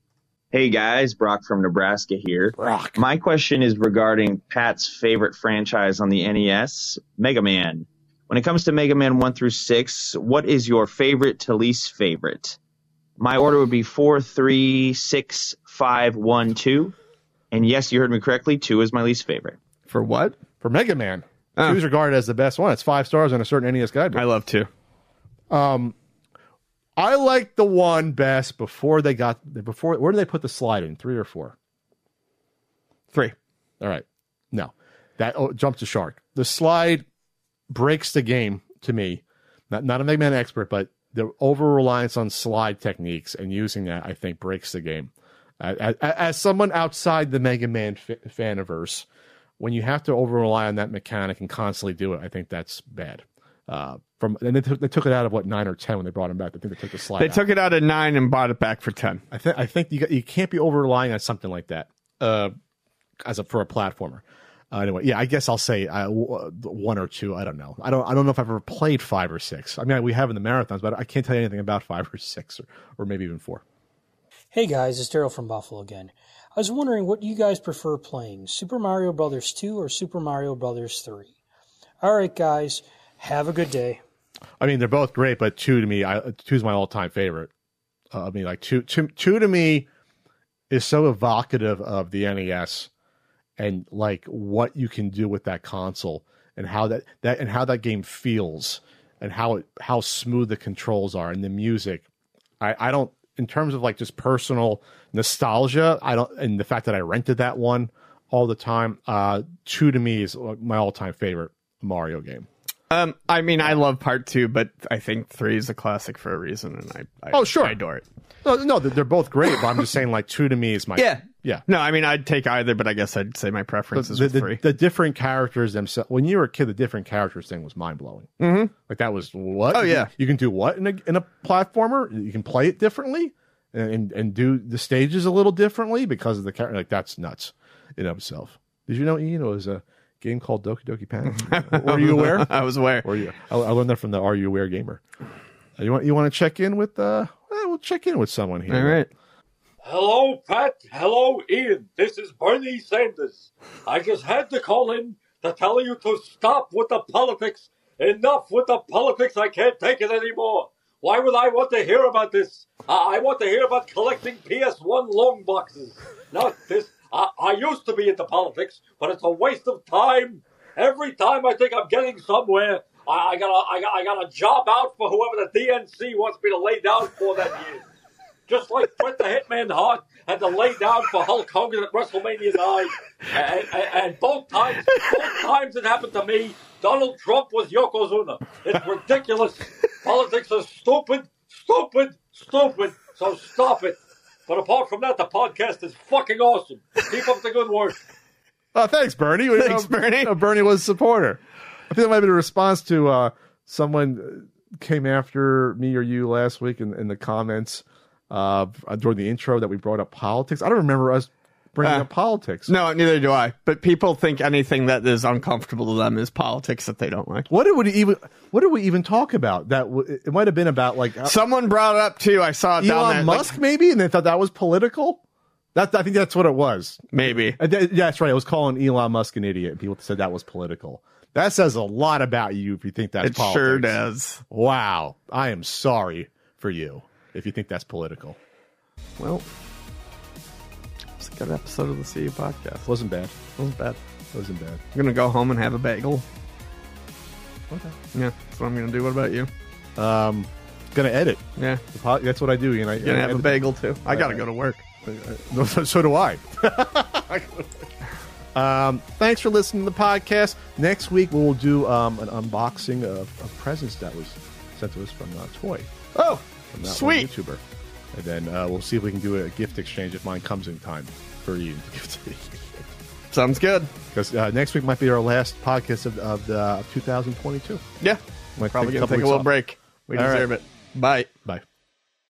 Hey guys, Brock from Nebraska here. Brock. My question is regarding Pat's favorite franchise on the NES, Mega Man. When it comes to Mega Man 1 through 6, what is your favorite to least favorite? My order would be 4, 3, 6, 5, 1, 2. And yes, you heard me correctly, 2 is my least favorite. For what? For Mega Man. 2 is regarded as the best one. It's 5 stars on a certain NES guidebook. I love 2. I like the 1 best before they got where did they put the slide in? 3 or 4? 3. All right. No. That jumps the shark. The slide breaks the game to me. Not a Mega Man expert, but the over reliance on slide techniques and using that, I think, breaks the game. As someone outside the Mega Man faniverse, when you have to over rely on that mechanic and constantly do it, I think that's bad. And they took it out of 9 or 10 when they brought him back. I think they took the slide. They took it out of 9 and brought it back for 10. I think you can't be over relying on something like that for a platformer. Anyway, yeah, I guess I'll say 1 or 2. I don't know. I don't know if I've ever played 5 or 6. I mean, we have in the marathons, but I can't tell you anything about 5 or 6 or maybe even 4. Hey guys, it's Daryl from Buffalo again. I was wondering what you guys prefer playing, Super Mario Bros. 2 or Super Mario Bros. 3? All right, guys, have a good day. I mean, they're both great, but 2 to me, 2 is my all-time favorite. I mean, like 2 to me is so evocative of the NES and like what you can do with that console and how that game feels and how smooth the controls are and the music. I don't. In terms of like just personal nostalgia, and the fact that I rented that one all the time, 2 to me is my all-time favorite Mario game. I mean, I love part 2, but I think 3 is a classic for a reason, and I adore it. No, they're both great, but I'm just saying like 2 to me is my yeah. No, I mean I'd take either, but I guess I'd say my preference is 3. The different characters themselves. When you were a kid, the different characters thing was mind blowing. Mm-hmm. Like that was what? Oh yeah, you can do what in a platformer? You can play it differently and do the stages a little differently because of the character. Like that's nuts in of itself. Did you know Ian it was a game called Doki Doki Panic? Were you aware? I was aware. I learned that from the Are You Aware gamer. You want to check in with we'll check in with someone here. All right. Hello, Pat. Hello, Ian. This is Bernie Sanders. I just had to call in to tell you to stop with the politics. Enough with the politics. I can't take it anymore. Why would I want to hear about this? I want to hear about collecting PS1 long boxes. Not this. I used to be into politics, but it's a waste of time. Every time I think I'm getting somewhere, I got a job out for whoever the DNC wants me to lay down for that year. Just like Bret the Hitman Hart had to lay down for Hulk Hogan at WrestleMania 9. And both times it happened to me, Donald Trump was Yokozuna. It's ridiculous. Politics are stupid. So stop it. But apart from that, the podcast is fucking awesome. Keep up the good work. Oh, thanks, Bernie. Thanks, Bernie. Bernie was a supporter. I think that might be a response to someone came after me or you last week in the comments during the intro that we brought up politics. I don't remember us bringing up politics. No, neither do I. But people think anything that is uncomfortable to them is politics that they don't like. What did we even talk about? It might have been about like someone brought it up too. I saw it Elon Musk maybe, and they thought that was political. I think that's what it was. Maybe. Yeah, that's right. It was calling Elon Musk an idiot, and people said that was political. That says a lot about you if you think that's politics. It sure does. Wow. I am sorry for you if you think that's political. Well, it's a good episode of the CU podcast. Wasn't bad. I'm going to go home and have a bagel. Okay. Yeah, that's what I'm going to do. What about you? Gonna edit. Yeah. That's what I do. You're going to have a bagel too. I got to go to work. So do I. Thanks for listening to the podcast. Next week we will do an unboxing of presents that was sent to us from Toy. Oh, from that sweet YouTuber. And then we'll see if we can do a gift exchange if mine comes in time for you to give to me. Sounds good. Because next week might be our last podcast of 2022. Yeah. Probably going to take a little break. We deserve it. Bye. Bye.